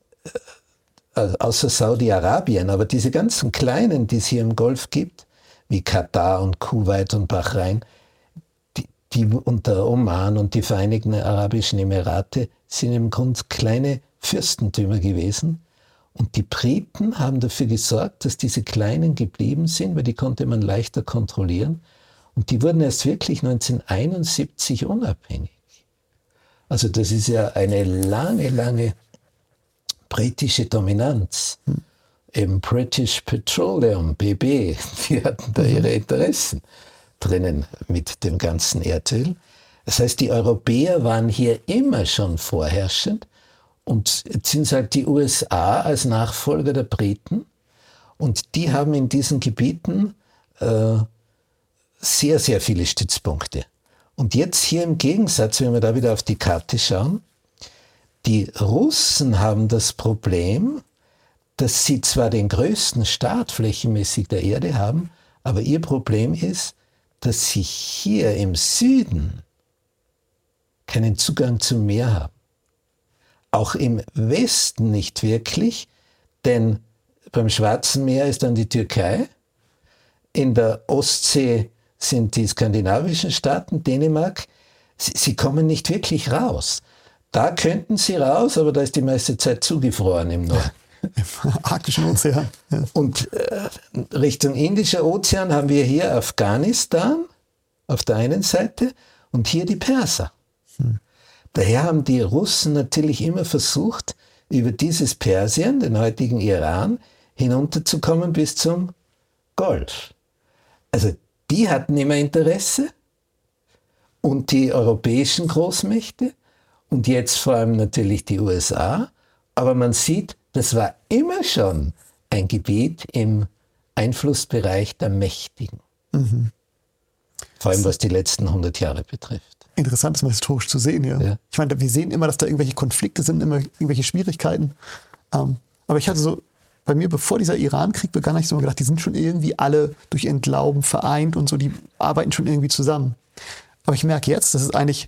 also außer Saudi-Arabien, aber diese ganzen kleinen, die es hier im Golf gibt, wie Katar und Kuwait und Bahrain, die, die unter Oman und die Vereinigten Arabischen Emirate sind im Grunde kleine Fürstentümer gewesen. Und die Briten haben dafür gesorgt, dass diese Kleinen geblieben sind, weil die konnte man leichter kontrollieren. Und die wurden erst wirklich neunzehnhunderteinundsiebzig unabhängig. Also das ist ja eine lange, lange britische Dominanz. Hm. Eben British Petroleum, B B, die hatten da ihre Interessen drinnen mit dem ganzen Erdöl. Das heißt, die Europäer waren hier immer schon vorherrschend. Und jetzt sind es halt die U S A als Nachfolger der Briten. Und die haben in diesen Gebieten äh, sehr, sehr viele Stützpunkte. Und jetzt hier im Gegensatz, wenn wir da wieder auf die Karte schauen, die Russen haben das Problem, dass sie zwar den größten Staat flächenmäßig der Erde haben, aber ihr Problem ist, dass sie hier im Süden keinen Zugang zum Meer haben. Auch im Westen nicht wirklich, denn beim Schwarzen Meer ist dann die Türkei, in der Ostsee sind die skandinavischen Staaten, Dänemark, sie, sie kommen nicht wirklich raus. Da könnten sie raus, aber da ist die meiste Zeit zugefroren im Norden. Im Arktischen Ozean. Ja. Und äh, Richtung Indischer Ozean haben wir hier Afghanistan auf der einen Seite und hier die Perser. Hm. Daher haben die Russen natürlich immer versucht, über dieses Persien, den heutigen Iran, hinunterzukommen bis zum Golf. Also die hatten immer Interesse und die europäischen Großmächte und jetzt vor allem natürlich die U S A. Aber man sieht, das war immer schon ein Gebiet im Einflussbereich der Mächtigen. Mhm. Vor allem was die letzten hundert Jahre betrifft. Interessant, das mal historisch zu sehen, ja. ja. Ich meine, wir sehen immer, dass da irgendwelche Konflikte sind, immer irgendwelche Schwierigkeiten. Ähm, aber ich hatte so, bei mir, bevor dieser Iran-Krieg begann, habe ich so gedacht, die sind schon irgendwie alle durch ihren Glauben vereint und so, die arbeiten schon irgendwie zusammen. Aber ich merke jetzt, dass es eigentlich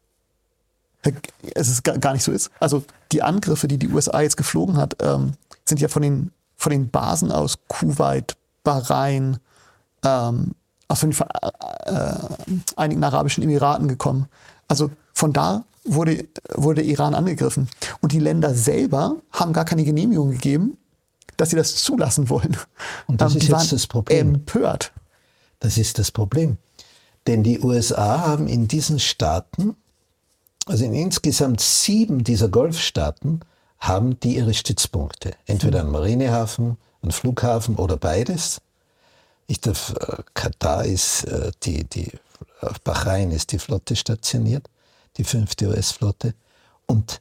es ist gar nicht so ist. Also die Angriffe, die die U S A jetzt geflogen hat, ähm, sind ja von den, von den Basen aus Kuwait, Bahrain, ähm, aus den äh, Einigen Arabischen Emiraten gekommen. Also von da wurde, wurde Iran angegriffen. Und die Länder selber haben gar keine Genehmigung gegeben, dass sie das zulassen wollen. Und das ähm, ist jetzt das Problem. Empört. Das ist das Problem. Denn die U S A haben in diesen Staaten, also in insgesamt sieben dieser Golfstaaten, haben die ihre Stützpunkte. Entweder ein Marinehafen, ein Flughafen oder beides. Ich darf, äh, Katar ist, äh, die, die, auf Bahrain ist die Flotte stationiert, die fünfte U S-Flotte. Und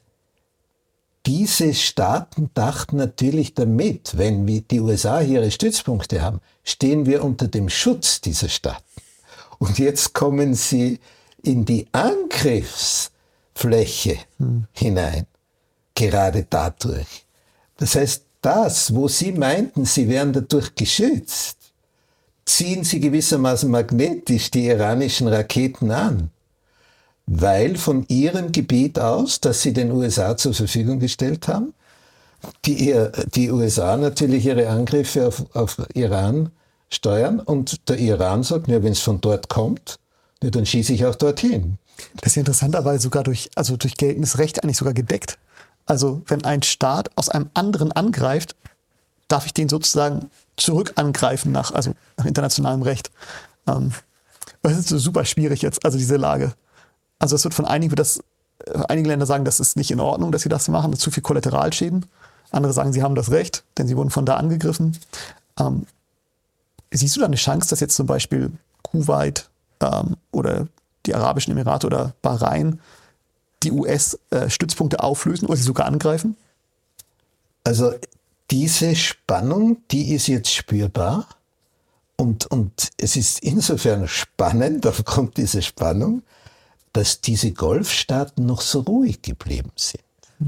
diese Staaten dachten natürlich damit, wenn wir die U S A hier ihre Stützpunkte haben, stehen wir unter dem Schutz dieser Staaten. Und jetzt kommen sie in die Angriffsfläche hm. hinein, gerade dadurch. Das heißt, das, wo sie meinten, sie wären dadurch geschützt, ziehen sie gewissermaßen magnetisch die iranischen Raketen an, weil von ihrem Gebiet aus, das sie den U S A zur Verfügung gestellt haben, die, die U S A natürlich ihre Angriffe auf, auf Iran steuern und der Iran sagt, ja, wenn es von dort kommt, ja, dann schieße ich auch dorthin. Das ist ja interessant, aber sogar durch, also durch geltendes Recht eigentlich sogar gedeckt. Also wenn ein Staat aus einem anderen angreift, darf ich den sozusagen zurück angreifen nach, also nach internationalem Recht. Ähm, das ist so super schwierig jetzt, also diese Lage. Also es wird von einigen wird das einige Länder sagen, das ist nicht in Ordnung, dass sie das machen, das ist zu viel Kollateralschäden. Andere sagen, sie haben das Recht, denn sie wurden von da angegriffen. Ähm, siehst du da eine Chance, dass jetzt zum Beispiel Kuwait ähm, oder die Arabischen Emirate oder Bahrain die U S-Stützpunkte auflösen oder sie sogar angreifen? Also diese Spannung, die ist jetzt spürbar. Und, und es ist insofern spannend aufgrund dieser Spannung, dass diese Golfstaaten noch so ruhig geblieben sind. Hm.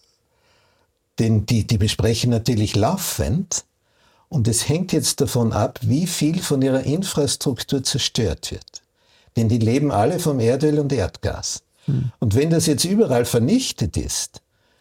Denn die, die besprechen natürlich laufend und es hängt jetzt davon ab, wie viel von ihrer Infrastruktur zerstört wird. Denn die leben alle vom Erdöl und Erdgas. Hm. Und wenn das jetzt überall vernichtet ist,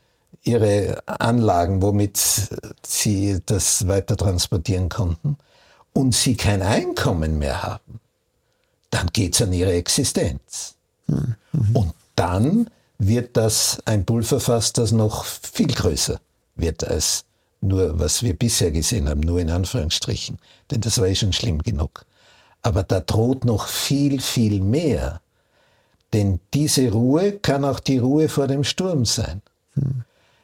ihre Anlagen, womit sie das weiter transportieren konnten, und sie kein Einkommen mehr haben, dann geht es an ihre Existenz. Mhm. Und dann wird das ein Pulverfass, das noch viel größer wird als nur, was wir bisher gesehen haben, nur in Anführungsstrichen. Denn das war eh schon schlimm genug. Aber da droht noch viel, viel mehr. Denn diese Ruhe kann auch die Ruhe vor dem Sturm sein. Mhm.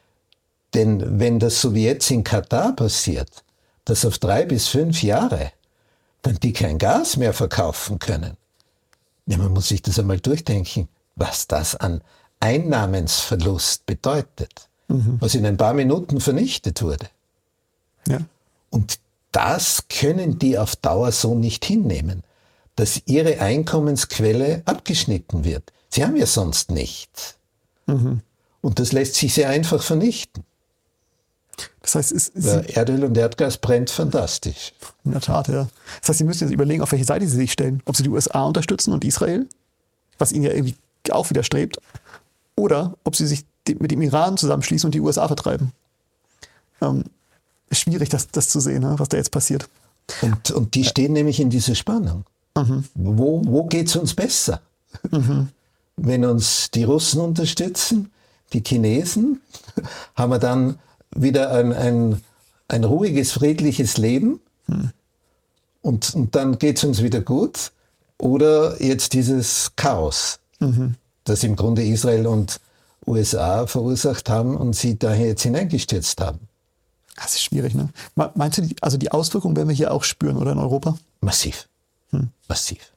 Denn wenn das so wie jetzt in Katar passiert, dass auf drei bis fünf Jahre dann die kein Gas mehr verkaufen können. Ja, man muss sich das einmal durchdenken, was das an Einnahmensverlust bedeutet, mhm. was in ein paar Minuten vernichtet wurde. Ja. Und das können die auf Dauer so nicht hinnehmen, dass ihre Einkommensquelle abgeschnitten wird. Sie haben ja sonst nichts. Mhm. Und das lässt sich sehr einfach vernichten. Das heißt, es, es Erdöl und Erdgas brennt fantastisch. In der Tat, ja. Das heißt, Sie müssen jetzt überlegen, auf welche Seite Sie sich stellen. Ob Sie die U S A unterstützen und Israel, was Ihnen ja irgendwie auch widerstrebt, oder ob Sie sich mit dem Iran zusammenschließen und die U S A vertreiben. Ähm, ist schwierig, das, das zu sehen, was da jetzt passiert. Und, und die stehen ja. nämlich in dieser Spannung. Mhm. Wo, wo geht es uns besser? Mhm. Wenn uns die Russen unterstützen, die Chinesen, haben wir dann wieder ein, ein, ein ruhiges, friedliches Leben hm. und, und dann geht es uns wieder gut. Oder jetzt dieses Chaos, mhm. das im Grunde Israel und U S A verursacht haben und sie daher jetzt hineingestürzt haben. Das ist schwierig, ne? Meinst du, also die Auswirkungen werden wir hier auch spüren, oder in Europa? Massiv. Hm. Massiv.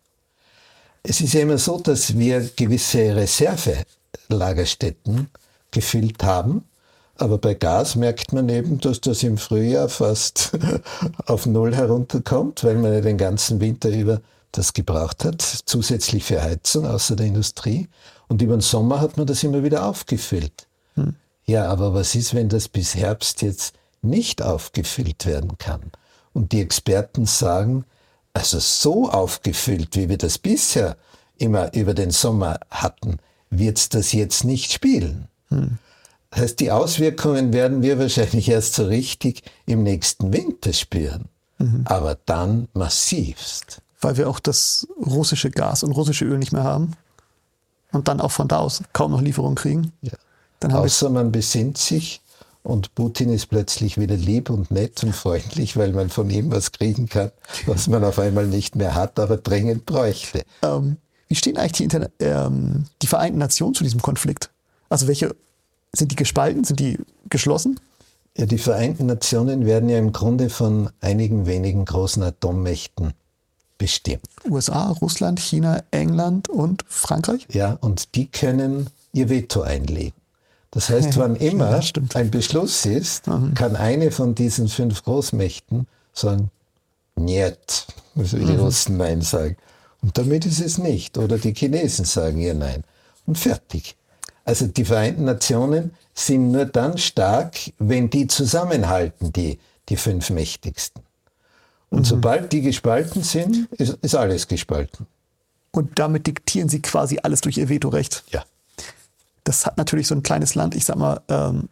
Es ist ja immer so, dass wir gewisse Reservelagerstätten gefüllt haben. Aber bei Gas merkt man eben, dass das im Frühjahr fast auf Null herunterkommt, weil man ja den ganzen Winter über das gebraucht hat, zusätzlich für Heizung außer der Industrie. Und über den Sommer hat man das immer wieder aufgefüllt. Hm. Ja, aber was ist, wenn das bis Herbst jetzt nicht aufgefüllt werden kann? Und die Experten sagen, also so aufgefüllt, wie wir das bisher immer über den Sommer hatten, wird es das jetzt nicht spielen. Hm. Das heißt, die Auswirkungen werden wir wahrscheinlich erst so richtig im nächsten Winter spüren. Mhm. Aber dann massivst. Weil wir auch das russische Gas und russische Öl nicht mehr haben. Und dann auch von da aus kaum noch Lieferungen kriegen. Ja. Dann haben Außer man besinnt sich und Putin ist plötzlich wieder lieb und nett und freundlich, weil man von ihm was kriegen kann, was man auf einmal nicht mehr hat, aber dringend bräuchte. Ähm, wie stehen eigentlich die, Inter- ähm, die Vereinten Nationen zu diesem Konflikt? Also welche... Sind die gespalten? Sind die geschlossen? Ja, die Vereinten Nationen werden ja im Grunde von einigen wenigen großen Atommächten bestimmt. U S A, Russland, China, England und Frankreich? Ja, und die können ihr Veto einlegen. Das heißt, wann immer ja, ein Beschluss ist, mhm. kann eine von diesen fünf Großmächten sagen, niet, also wie die mhm. Russen Nein sagen. Und damit ist es nicht. Oder die Chinesen sagen ihr Nein. Und fertig. Also die Vereinten Nationen sind nur dann stark, wenn die zusammenhalten, die, die fünf Mächtigsten. Und mhm. sobald die gespalten sind, ist, ist alles gespalten. Und damit diktieren sie quasi alles durch ihr Vetorecht. Ja. Das hat natürlich so ein kleines Land, ich sag mal, ähm,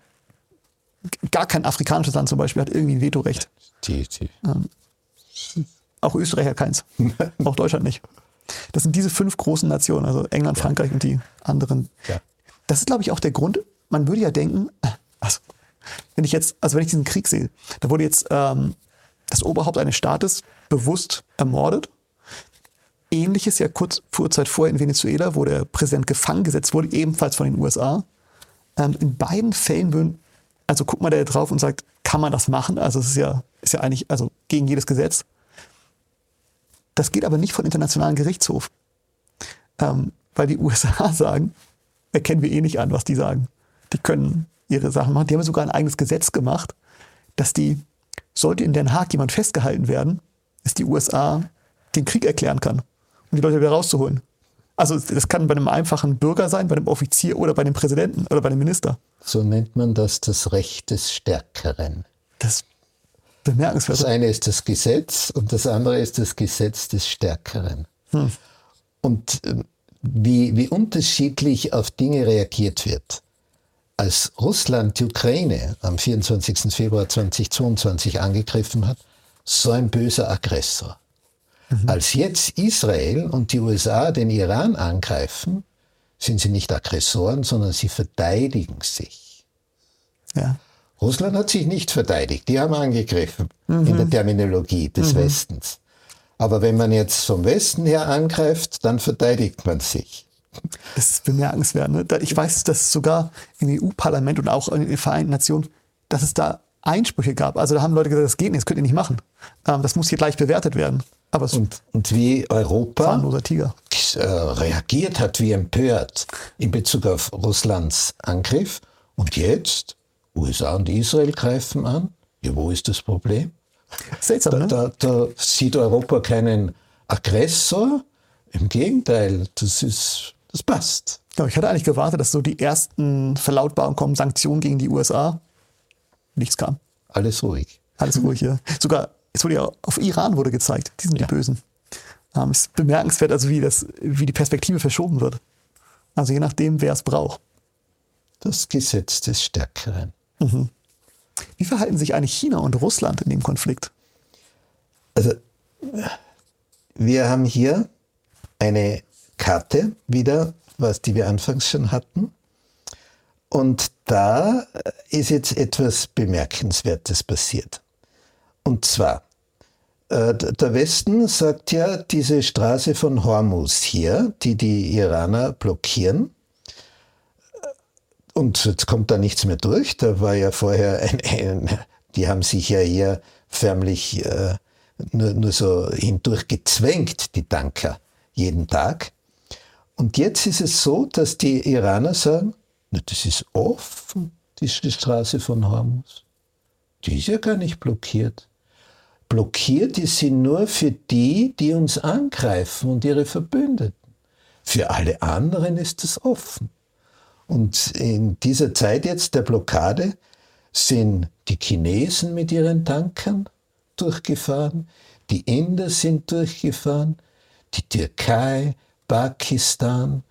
gar kein afrikanisches Land zum Beispiel hat irgendwie ein Vetorecht. Die, die. Ähm, auch Österreich hat keins. Auch Deutschland nicht. Das sind diese fünf großen Nationen, also England, ja. Frankreich und die anderen. Ja. Das ist, glaube ich, auch der Grund. Man würde ja denken, also, wenn ich jetzt, also wenn ich diesen Krieg sehe, da wurde jetzt ähm, das Oberhaupt eines Staates bewusst ermordet. Ähnliches ja kurz vor Zeit vorher in Venezuela, wo der Präsident gefangen gesetzt wurde, ebenfalls von den U S A. Ähm, in beiden Fällen würden, also guckt man da drauf und sagt, kann man das machen? Also es ist ja, ist ja eigentlich also gegen jedes Gesetz. Das geht aber nicht vom Internationalen Gerichtshof. Ähm, weil die U S A sagen, erkennen wir eh nicht an, was die sagen. Die können ihre Sachen machen. Die haben sogar ein eigenes Gesetz gemacht, dass die, sollte in Den Haag jemand festgehalten werden, dass die U S A den Krieg erklären kann, um die Leute wieder rauszuholen. Also das kann bei einem einfachen Bürger sein, bei einem Offizier oder bei dem Präsidenten oder bei dem Minister. So nennt man das das Recht des Stärkeren. Das ist bemerkenswert. Das eine ist das Gesetz und das andere ist das Gesetz des Stärkeren. Hm. Und äh, wie, wie unterschiedlich auf Dinge reagiert wird. Als Russland die Ukraine am vierundzwanzigsten Februar zweitausendzweiundzwanzig angegriffen hat, so ein böser Aggressor. Mhm. Als jetzt Israel und die U S A den Iran angreifen, sind sie nicht Aggressoren, sondern sie verteidigen sich. Ja. Russland hat sich nicht verteidigt, die haben angegriffen mhm. in der Terminologie des mhm. Westens. Aber wenn man jetzt vom Westen her angreift, dann verteidigt man sich. Das ist bemerkenswert. Ne? Ich weiß, dass sogar im E U-Parlament und auch in den Vereinten Nationen, dass es da Einsprüche gab. Also da haben Leute gesagt, das geht nicht, das könnt ihr nicht machen. Das muss hier gleich bewertet werden. Aber es und, und wie Europa zahnloser Tiger. Äh, reagiert hat, wie empört in Bezug auf Russlands Angriff. Und jetzt, U S A und Israel greifen an. Ja, wo ist das Problem? Seltsam, ne? Da, da, da sieht Europa keinen Aggressor. Im Gegenteil, das ist, das passt. Ja, ich hatte eigentlich gewartet, dass so die ersten Verlautbarungen kommen, Sanktionen gegen die U S A. Nichts kam. Alles ruhig. Alles ruhig, ja. Sogar, es wurde ja auf Iran wurde gezeigt. Die sind ja die Bösen. Ähm, es ist bemerkenswert, also wie, das, wie die Perspektive verschoben wird. Also je nachdem, wer es braucht. Das Gesetz des Stärkeren. Mhm. Wie verhalten sich eigentlich China und Russland in dem Konflikt? Also, wir haben hier eine Karte wieder, was die wir anfangs schon hatten. Und da ist jetzt etwas Bemerkenswertes passiert. Und zwar, äh, der Westen sagt ja, diese Straße von Hormuz hier, die die Iraner blockieren, und jetzt kommt da nichts mehr durch. Da war ja vorher ein, ein die haben sich ja hier förmlich äh, nur, nur so hindurch gezwängt, die Tanker, jeden Tag. Und jetzt ist es so, dass die Iraner sagen, na, das ist offen, die Straße von Hormuz. Die ist ja gar nicht blockiert. Blockiert ist sie nur für die, die uns angreifen und ihre Verbündeten. Für alle anderen ist es offen. Und in dieser Zeit jetzt der Blockade sind die Chinesen mit ihren Tankern durchgefahren, die Inder sind durchgefahren, die Türkei, Pakistan,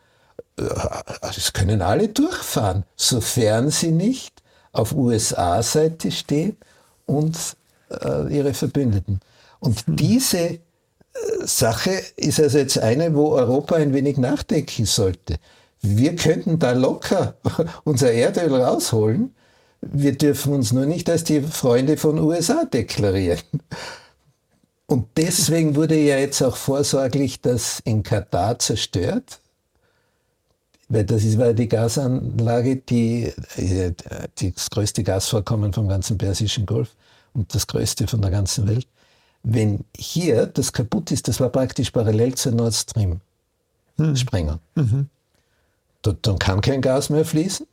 es können alle durchfahren, sofern sie nicht auf U S A-Seite stehen und äh, ihre Verbündeten. Und diese äh, Sache ist also jetzt eine, wo Europa ein wenig nachdenken sollte. Wir könnten da locker unser Erdöl rausholen. Wir dürfen uns nur nicht als die Freunde von U S A deklarieren. Und deswegen wurde ja jetzt auch vorsorglich das in Katar zerstört. Weil das ist, war die Gasanlage, die, die das größte Gasvorkommen vom ganzen Persischen Golf und das größte von der ganzen Welt. Wenn hier das kaputt ist, das war praktisch parallel zur Nord Stream Sprengung. Mhm. Dann kann kein Gas mehr fließen.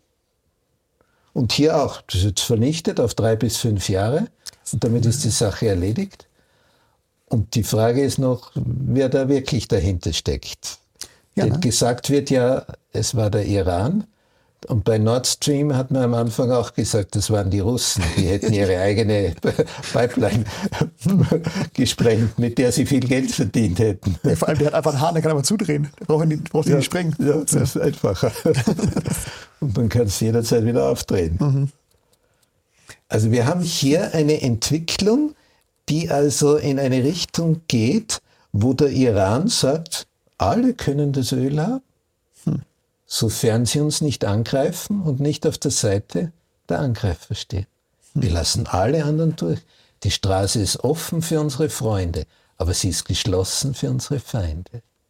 Und hier auch. Das ist jetzt vernichtet auf drei bis fünf Jahre. Und damit ist die Sache erledigt. Und die Frage ist noch, wer da wirklich dahinter steckt. Ja, ne? Gesagt wird ja, es war der Iran. Und bei Nord Stream hat man am Anfang auch gesagt, das waren die Russen. Die hätten ihre eigene Pipeline gesprengt, mit der sie viel Geld verdient hätten. Ja, vor allem, der hat einfach einen Hahn, der kann aber zudrehen. Der braucht ihn ja, nicht sprengen. Ja, das ist einfacher. Und man kann es jederzeit wieder aufdrehen. Mhm. Also wir haben hier eine Entwicklung, die also in eine Richtung geht, wo der Iran sagt, alle können das Öl haben, hm. sofern sie uns nicht angreifen und nicht auf der Seite der Angreifer stehen. Hm. Wir lassen alle anderen durch. Die Straße ist offen für unsere Freunde, aber sie ist geschlossen für unsere Feinde.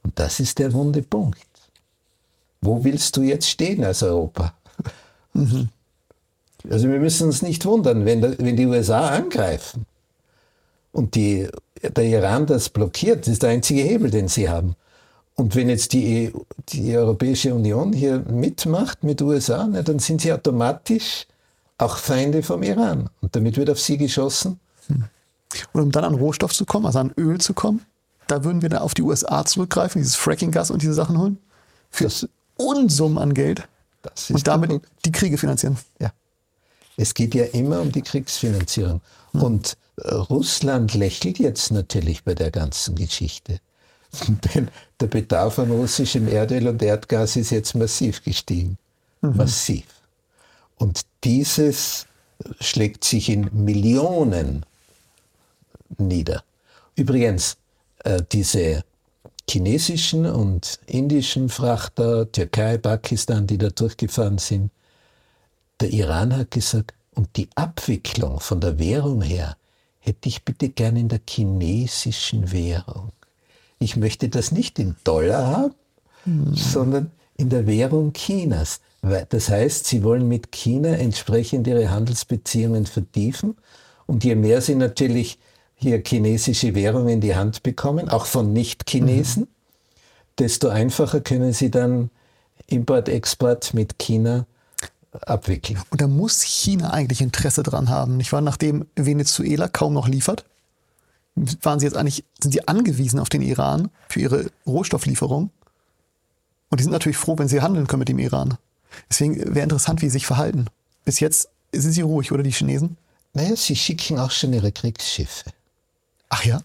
Und das ist der wunde Punkt. Wo willst du jetzt stehen als Europa? Mhm. Also wir müssen uns nicht wundern, wenn, der, wenn die U S A angreifen und die, der Iran das blockiert, das ist der einzige Hebel, den sie haben. Und wenn jetzt die, die Europäische Union hier mitmacht mit U S A, na, dann sind sie automatisch auch Feinde vom Iran. Und damit wird auf sie geschossen. Und um dann an Rohstoff zu kommen, also an Öl zu kommen, da würden wir dann auf die U S A zurückgreifen, dieses Fracking-Gas und diese Sachen holen. Für das, Unsummen an Geld. Das ist und damit die Kriege finanzieren. Ja. Es geht ja immer um die Kriegsfinanzierung. Hm. Und äh, Russland lächelt jetzt natürlich bei der ganzen Geschichte. Denn der Bedarf an russischem Erdöl und Erdgas ist jetzt massiv gestiegen. Mhm. Massiv. Und dieses schlägt sich in Millionen nieder. Übrigens, äh, diese chinesischen und indischen Frachter, Türkei, Pakistan, die da durchgefahren sind, der Iran hat gesagt, und die Abwicklung von der Währung her hätte ich bitte gern in der chinesischen Währung. Ich möchte das nicht in Dollar haben, hm. sondern in der Währung Chinas. Das heißt, sie wollen mit China entsprechend ihre Handelsbeziehungen vertiefen. Und je mehr sie natürlich hier chinesische Währung in die Hand bekommen, auch von Nicht-Chinesen, mhm. desto einfacher können sie dann Import-Export mit China abwickeln. Und da muss China eigentlich Interesse dran haben, nicht wahr? Nachdem Venezuela kaum noch liefert, waren sie jetzt eigentlich, sind sie angewiesen auf den Iran für ihre Rohstofflieferung. Und die sind natürlich froh, wenn sie handeln können mit dem Iran. Deswegen wäre interessant, wie sie sich verhalten. Bis jetzt sind sie ruhig, oder die Chinesen? Naja, sie schicken auch schon ihre Kriegsschiffe. Ach ja?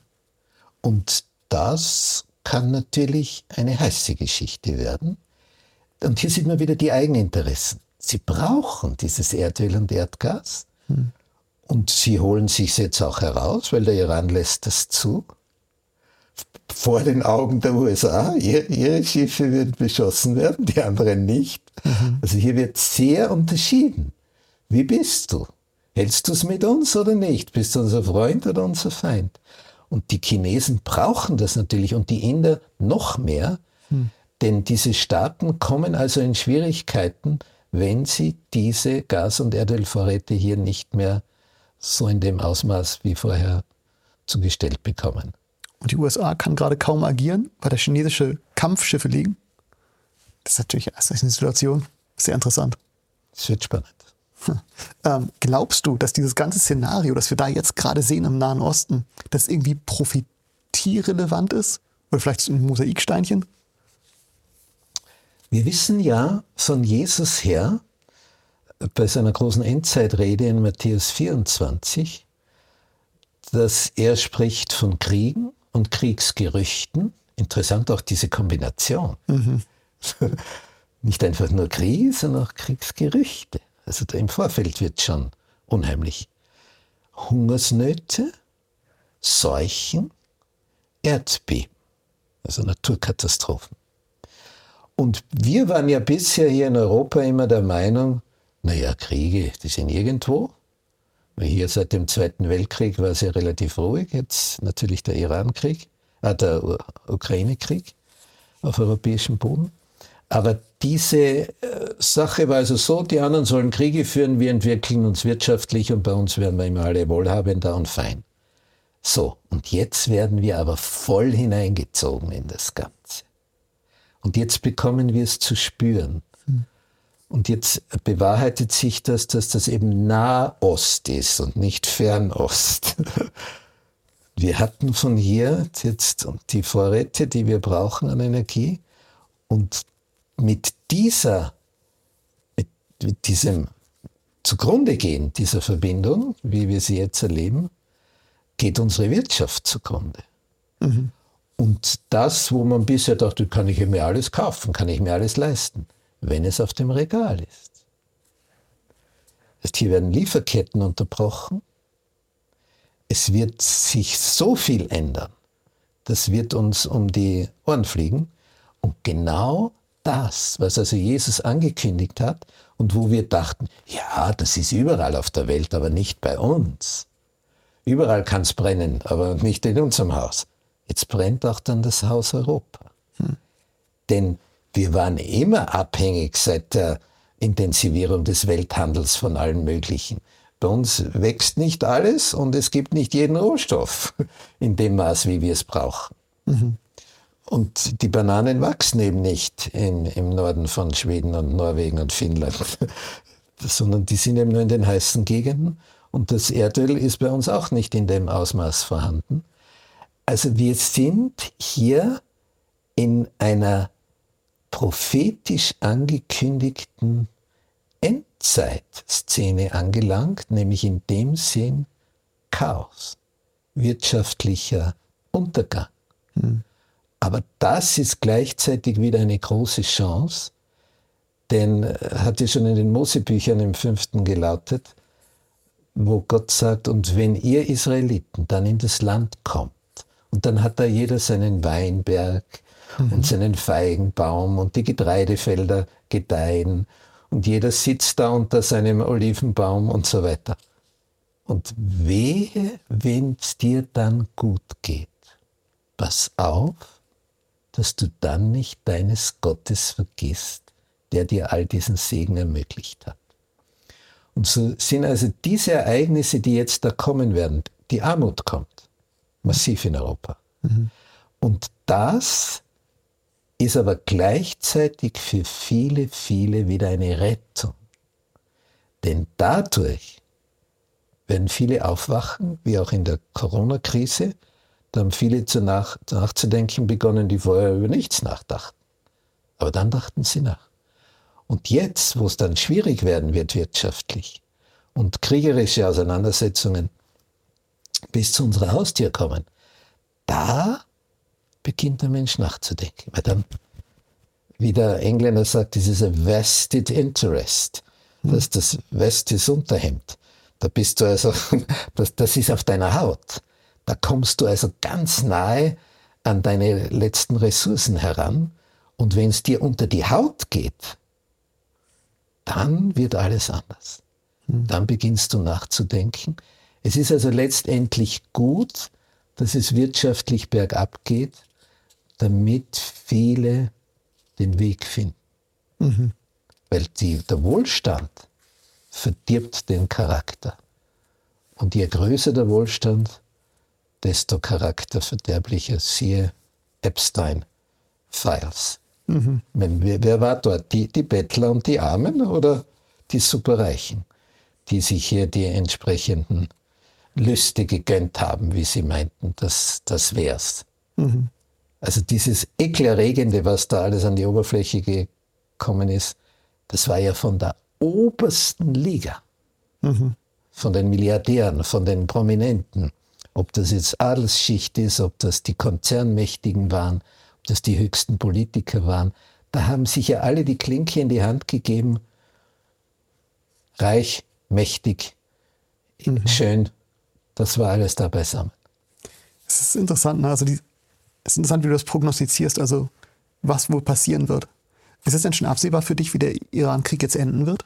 Und das kann natürlich eine heiße Geschichte werden. Und hier sieht man wieder die Eigeninteressen. Sie brauchen dieses Erdöl und Erdgas. Hm. Und sie holen sich jetzt auch heraus, weil der Iran lässt das zu. Vor den Augen der U S A. Ihre, ihre Schiffe werden beschossen werden, die anderen nicht. Mhm. Also hier wird sehr unterschieden. Wie bist du? Hältst du es mit uns oder nicht? Bist du unser Freund oder unser Feind? Und die Chinesen brauchen das natürlich und die Inder noch mehr, hm. denn diese Staaten kommen also in Schwierigkeiten, wenn sie diese Gas- und Erdölvorräte hier nicht mehr so in dem Ausmaß wie vorher zugestellt bekommen. Und die U S A kann gerade kaum agieren, weil da chinesische Kampfschiffe liegen. Das ist natürlich das ist eine Situation sehr interessant. Es wird spannend. Ähm, glaubst du, dass dieses ganze Szenario, das wir da jetzt gerade sehen im Nahen Osten, das irgendwie prophetierrelevant ist? Oder vielleicht ein Mosaiksteinchen? Wir wissen ja von Jesus her, bei seiner großen Endzeitrede in Matthäus vierundzwanzig, dass er spricht von Kriegen und Kriegsgerüchten. Interessant auch diese Kombination. Mhm. Nicht einfach nur Krieg, sondern auch Kriegsgerüchte. Also da im Vorfeld wird schon unheimlich. Hungersnöte, Seuchen, Erdbeben, also Naturkatastrophen. Und wir waren ja bisher hier in Europa immer der Meinung, naja, Kriege, die sind irgendwo. Weil hier seit dem Zweiten Weltkrieg war es ja relativ ruhig. Jetzt natürlich der Irankrieg, äh, der Ukraine-Krieg auf europäischem Boden. Aber diese äh, Sache war also so, die anderen sollen Kriege führen, wir entwickeln uns wirtschaftlich und bei uns werden wir immer alle wohlhabender und fein. So, und jetzt werden wir aber voll hineingezogen in das Ganze. Und jetzt bekommen wir es zu spüren. Hm. Und jetzt bewahrheitet sich das, dass das eben Nahost ist und nicht Fernost. Wir hatten von hier jetzt die Vorräte, die wir brauchen an Energie. Und mit dieser, mit, mit diesem zugrunde gehen, dieser Verbindung, wie wir sie jetzt erleben, geht unsere Wirtschaft zugrunde. Mhm. Und das, wo man bisher dachte, kann ich mir alles kaufen, kann ich mir alles leisten, wenn es auf dem Regal ist. Das hier werden Lieferketten unterbrochen. Es wird sich so viel ändern, das wird uns um die Ohren fliegen. Und genau das, was also Jesus angekündigt hat und wo wir dachten, ja, das ist überall auf der Welt, aber nicht bei uns. Überall kann es brennen, aber nicht in unserem Haus. Jetzt brennt auch dann das Haus Europa. Hm. Denn wir waren immer abhängig seit der Intensivierung des Welthandels von allen möglichen. Bei uns wächst nicht alles und es gibt nicht jeden Rohstoff in dem Maß, wie wir es brauchen. Mhm. Und die Bananen wachsen eben nicht in, im Norden von Schweden und Norwegen und Finnland, sondern die sind eben nur in den heißen Gegenden. Und das Erdöl ist bei uns auch nicht in dem Ausmaß vorhanden. Also wir sind hier in einer prophetisch angekündigten Endzeitszene angelangt, nämlich in dem Sinn Chaos, wirtschaftlicher Untergang. Hm. Aber das ist gleichzeitig wieder eine große Chance, denn hat ja schon in den Mosebüchern im fünften gelautet, wo Gott sagt, und wenn ihr Israeliten dann in das Land kommt, und dann hat da jeder seinen Weinberg mhm. und seinen Feigenbaum und die Getreidefelder gedeihen und jeder sitzt da unter seinem Olivenbaum und so weiter. Und wehe, wenn es dir dann gut geht, pass auf, dass du dann nicht deines Gottes vergisst, der dir all diesen Segen ermöglicht hat. Und so sind also diese Ereignisse, die jetzt da kommen werden, die Armut kommt, massiv in Europa. Mhm. Und das ist aber gleichzeitig für viele, viele wieder eine Rettung. Denn dadurch werden viele aufwachen, wie auch in der Corona-Krise. Da haben viele zu nach, nachzudenken begonnen, die vorher über nichts nachdachten. Aber dann dachten sie nach. Und jetzt, wo es dann schwierig werden wird wirtschaftlich und kriegerische Auseinandersetzungen bis zu unserer Haustür kommen, da beginnt der Mensch nachzudenken. Weil dann, wie der Engländer sagt, das ist a vested interest. Das ist das vestes Unterhemd. Da bist du also, das, das ist auf deiner Haut. Da kommst du also ganz nahe an deine letzten Ressourcen heran. Und wenn es dir unter die Haut geht, dann wird alles anders. Dann beginnst du nachzudenken. Es ist also letztendlich gut, dass es wirtschaftlich bergab geht, damit viele den Weg finden. Mhm. Weil die, der Wohlstand verdirbt den Charakter. Und je größer der Wohlstand, desto charakterverderblicher, siehe Epstein-Files. Mhm. Wer, wer war dort? Die, die Bettler und die Armen oder die Superreichen, die sich hier die entsprechenden Lüste gegönnt haben, wie sie meinten, das, das wär's. Mhm. Also dieses Ekelerregende, was da alles an die Oberfläche gekommen ist, das war ja von der obersten Liga. Mhm. Von den Milliardären, von den Prominenten. Ob das jetzt Adelsschicht ist, ob das die Konzernmächtigen waren, ob das die höchsten Politiker waren. Da haben sich ja alle die Klinke in die Hand gegeben. Reich, mächtig, mhm. schön. Das war alles da beisammen. Es ist interessant, also die, es ist interessant, wie du das prognostizierst, also was wohl passieren wird. Ist es denn schon absehbar für dich, wie der Iran-Krieg jetzt enden wird?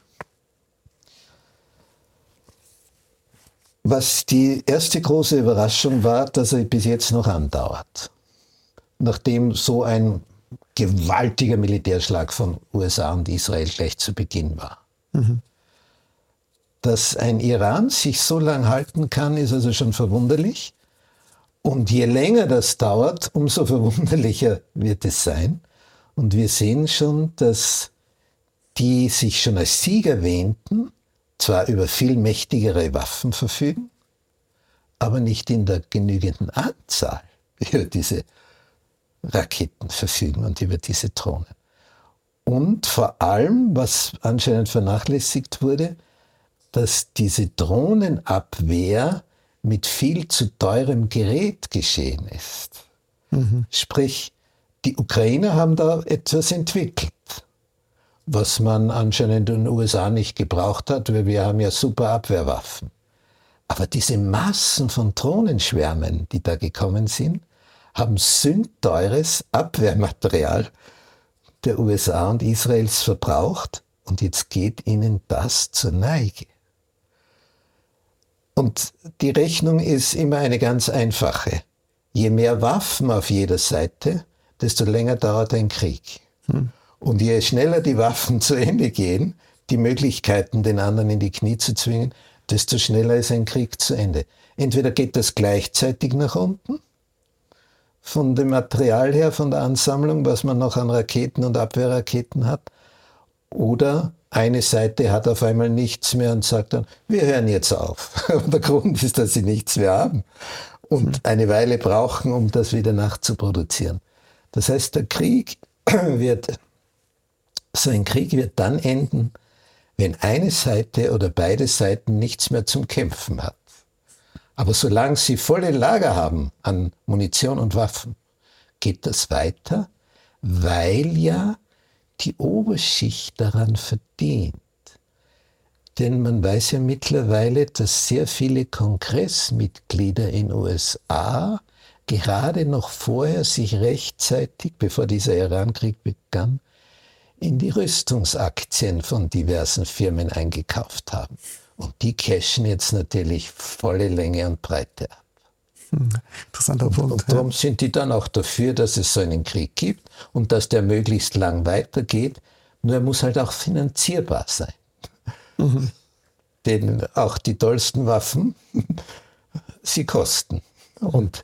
Was die erste große Überraschung war, dass er bis jetzt noch andauert. Nachdem so ein gewaltiger Militärschlag von U S A und Israel gleich zu Beginn war. Mhm. Dass ein Iran sich so lang halten kann, ist also schon verwunderlich. Und je länger das dauert, umso verwunderlicher wird es sein. Und wir sehen schon, dass die sich schon als Sieger wähnten, zwar über viel mächtigere Waffen verfügen, aber nicht in der genügenden Anzahl über diese Raketen verfügen und über diese Drohnen. Und vor allem, was anscheinend vernachlässigt wurde, dass diese Drohnenabwehr mit viel zu teurem Gerät geschehen ist. Mhm. Sprich, die Ukrainer haben da etwas entwickelt, was man anscheinend in den U S A nicht gebraucht hat, weil wir haben ja super Abwehrwaffen. Aber diese Massen von Drohnenschwärmen, die da gekommen sind, haben sündteures Abwehrmaterial der U S A und Israels verbraucht und jetzt geht ihnen das zur Neige. Und die Rechnung ist immer eine ganz einfache. Je mehr Waffen auf jeder Seite, desto länger dauert ein Krieg. Hm. Und je schneller die Waffen zu Ende gehen, die Möglichkeiten, den anderen in die Knie zu zwingen, desto schneller ist ein Krieg zu Ende. Entweder geht das gleichzeitig nach unten, von dem Material her, von der Ansammlung, was man noch an Raketen und Abwehrraketen hat, oder eine Seite hat auf einmal nichts mehr und sagt dann, wir hören jetzt auf. Und der Grund ist, dass sie nichts mehr haben und eine Weile brauchen, um das wieder nachzuproduzieren. Das heißt, der Krieg wird, so ein Krieg wird dann enden, wenn eine Seite oder beide Seiten nichts mehr zum Kämpfen hat. Aber solange sie volle Lager haben an Munition und Waffen, geht das weiter, weil ja die Oberschicht daran verdient. Denn man weiß ja mittlerweile, dass sehr viele Kongressmitglieder in den U S A gerade noch vorher sich rechtzeitig, bevor dieser Irankrieg begann, in die Rüstungsaktien von diversen Firmen eingekauft haben. Und die cashen jetzt natürlich volle Länge und Breite ab. Hm, interessanter Punkt. Und, und darum ja. sind die dann auch dafür, dass es so einen Krieg gibt und dass der möglichst lang weitergeht. Nur er muss halt auch finanzierbar sein. Mhm. Denn auch die tollsten Waffen, sie kosten. Und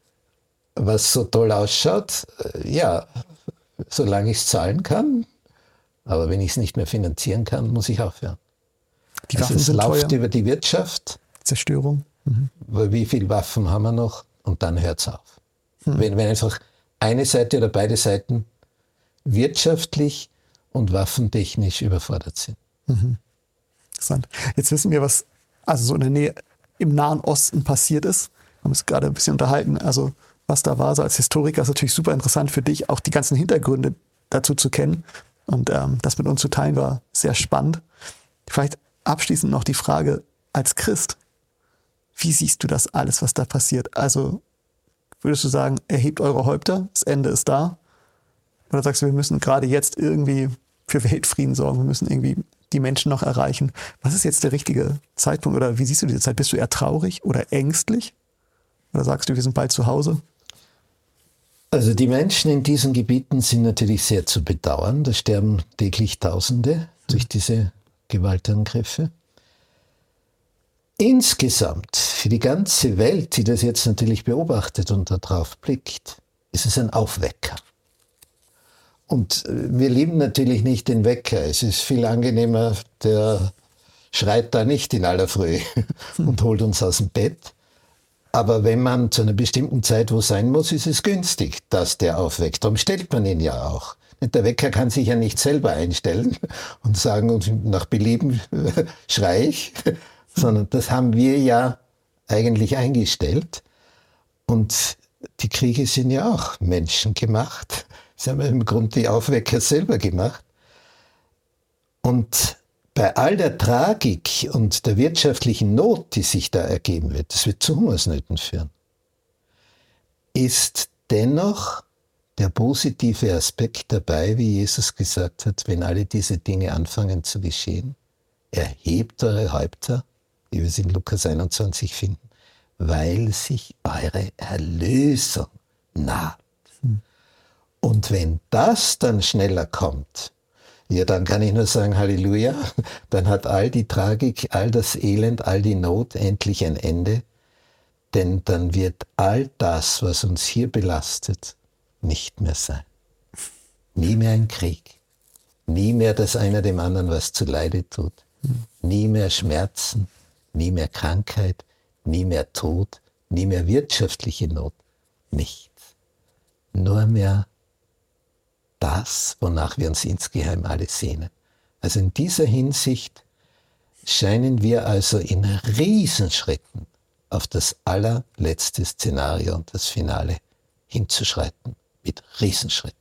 was so toll ausschaut, ja, solange ich es zahlen kann, aber wenn ich es nicht mehr finanzieren kann, muss ich aufhören. Die Waffen also es sind läuft teuer. Über die Wirtschaft. Zerstörung. Mhm. Wie viele Waffen haben wir noch? Und dann hört es auf. Mhm. Wenn, wenn einfach eine Seite oder beide Seiten wirtschaftlich und waffentechnisch überfordert sind. Mhm. Interessant. Jetzt wissen wir, was also so in der Nähe im Nahen Osten passiert ist. Wir haben uns gerade ein bisschen unterhalten. Also was da war, so als Historiker ist natürlich super interessant für dich, auch die ganzen Hintergründe dazu zu kennen. Und ähm, das mit uns zu teilen war sehr spannend. Vielleicht abschließend noch die Frage als Christ. Wie siehst du das alles, was da passiert? Also würdest du sagen, erhebt eure Häupter, das Ende ist da? Oder sagst du, wir müssen gerade jetzt irgendwie für Weltfrieden sorgen, wir müssen irgendwie die Menschen noch erreichen? Was ist jetzt der richtige Zeitpunkt oder wie siehst du diese Zeit? Bist du eher traurig oder ängstlich? Oder sagst du, wir sind bald zu Hause? Also die Menschen in diesen Gebieten sind natürlich sehr zu bedauern. Da sterben täglich Tausende durch diese Gewaltangriffe. Insgesamt, für die ganze Welt, die das jetzt natürlich beobachtet und da drauf blickt, ist es ein Aufwecker. Und wir lieben natürlich nicht den Wecker. Es ist viel angenehmer, der schreit da nicht in aller Früh und holt uns aus dem Bett. Aber wenn man zu einer bestimmten Zeit wo sein muss, ist es günstig, dass der aufweckt. Darum stellt man ihn ja auch. Der Wecker kann sich ja nicht selber einstellen und sagen, nach Belieben schrei ich, sondern das haben wir ja eigentlich eingestellt. Und die Kriege sind ja auch menschengemacht. Sie haben im Grunde die Aufwecker selber gemacht. Und bei all der Tragik und der wirtschaftlichen Not, die sich da ergeben wird, das wird zu Hungersnöten führen, ist dennoch der positive Aspekt dabei, wie Jesus gesagt hat, wenn alle diese Dinge anfangen zu geschehen, erhebt eure Häupter, wie wir es in Lukas einundzwanzig finden, weil sich eure Erlösung naht. Hm. Und wenn das dann schneller kommt, ja, dann kann ich nur sagen, Halleluja, dann hat all die Tragik, all das Elend, all die Not endlich ein Ende, denn dann wird all das, was uns hier belastet, nicht mehr sein. Nie mehr ein Krieg, nie mehr, dass einer dem anderen was zuleide tut, nie mehr Schmerzen, nie mehr Krankheit, nie mehr Tod, nie mehr wirtschaftliche Not, nichts. Nur mehr das, wonach wir uns insgeheim alle sehnen. Also in dieser Hinsicht scheinen wir also in Riesenschritten auf das allerletzte Szenario und das Finale hinzuschreiten. Mit Riesenschritten.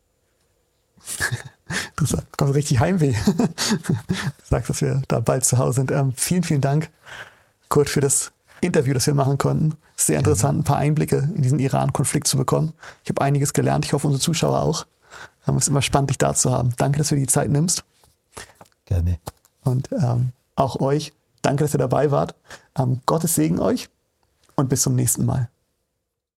Das kommt richtig Heimweh. Du sagst, dass wir da bald zu Hause sind. Ähm, vielen, vielen Dank, Kurt, für das Interview, das wir machen konnten. Sehr interessant, ein paar Einblicke in diesen Iran-Konflikt zu bekommen. Ich habe einiges gelernt. Ich hoffe, unsere Zuschauer auch. Es ist immer spannend, dich da zu haben. Danke, dass du dir die Zeit nimmst. Gerne. Und ähm, auch euch, danke, dass ihr dabei wart. Ähm, Gottes Segen euch und bis zum nächsten Mal.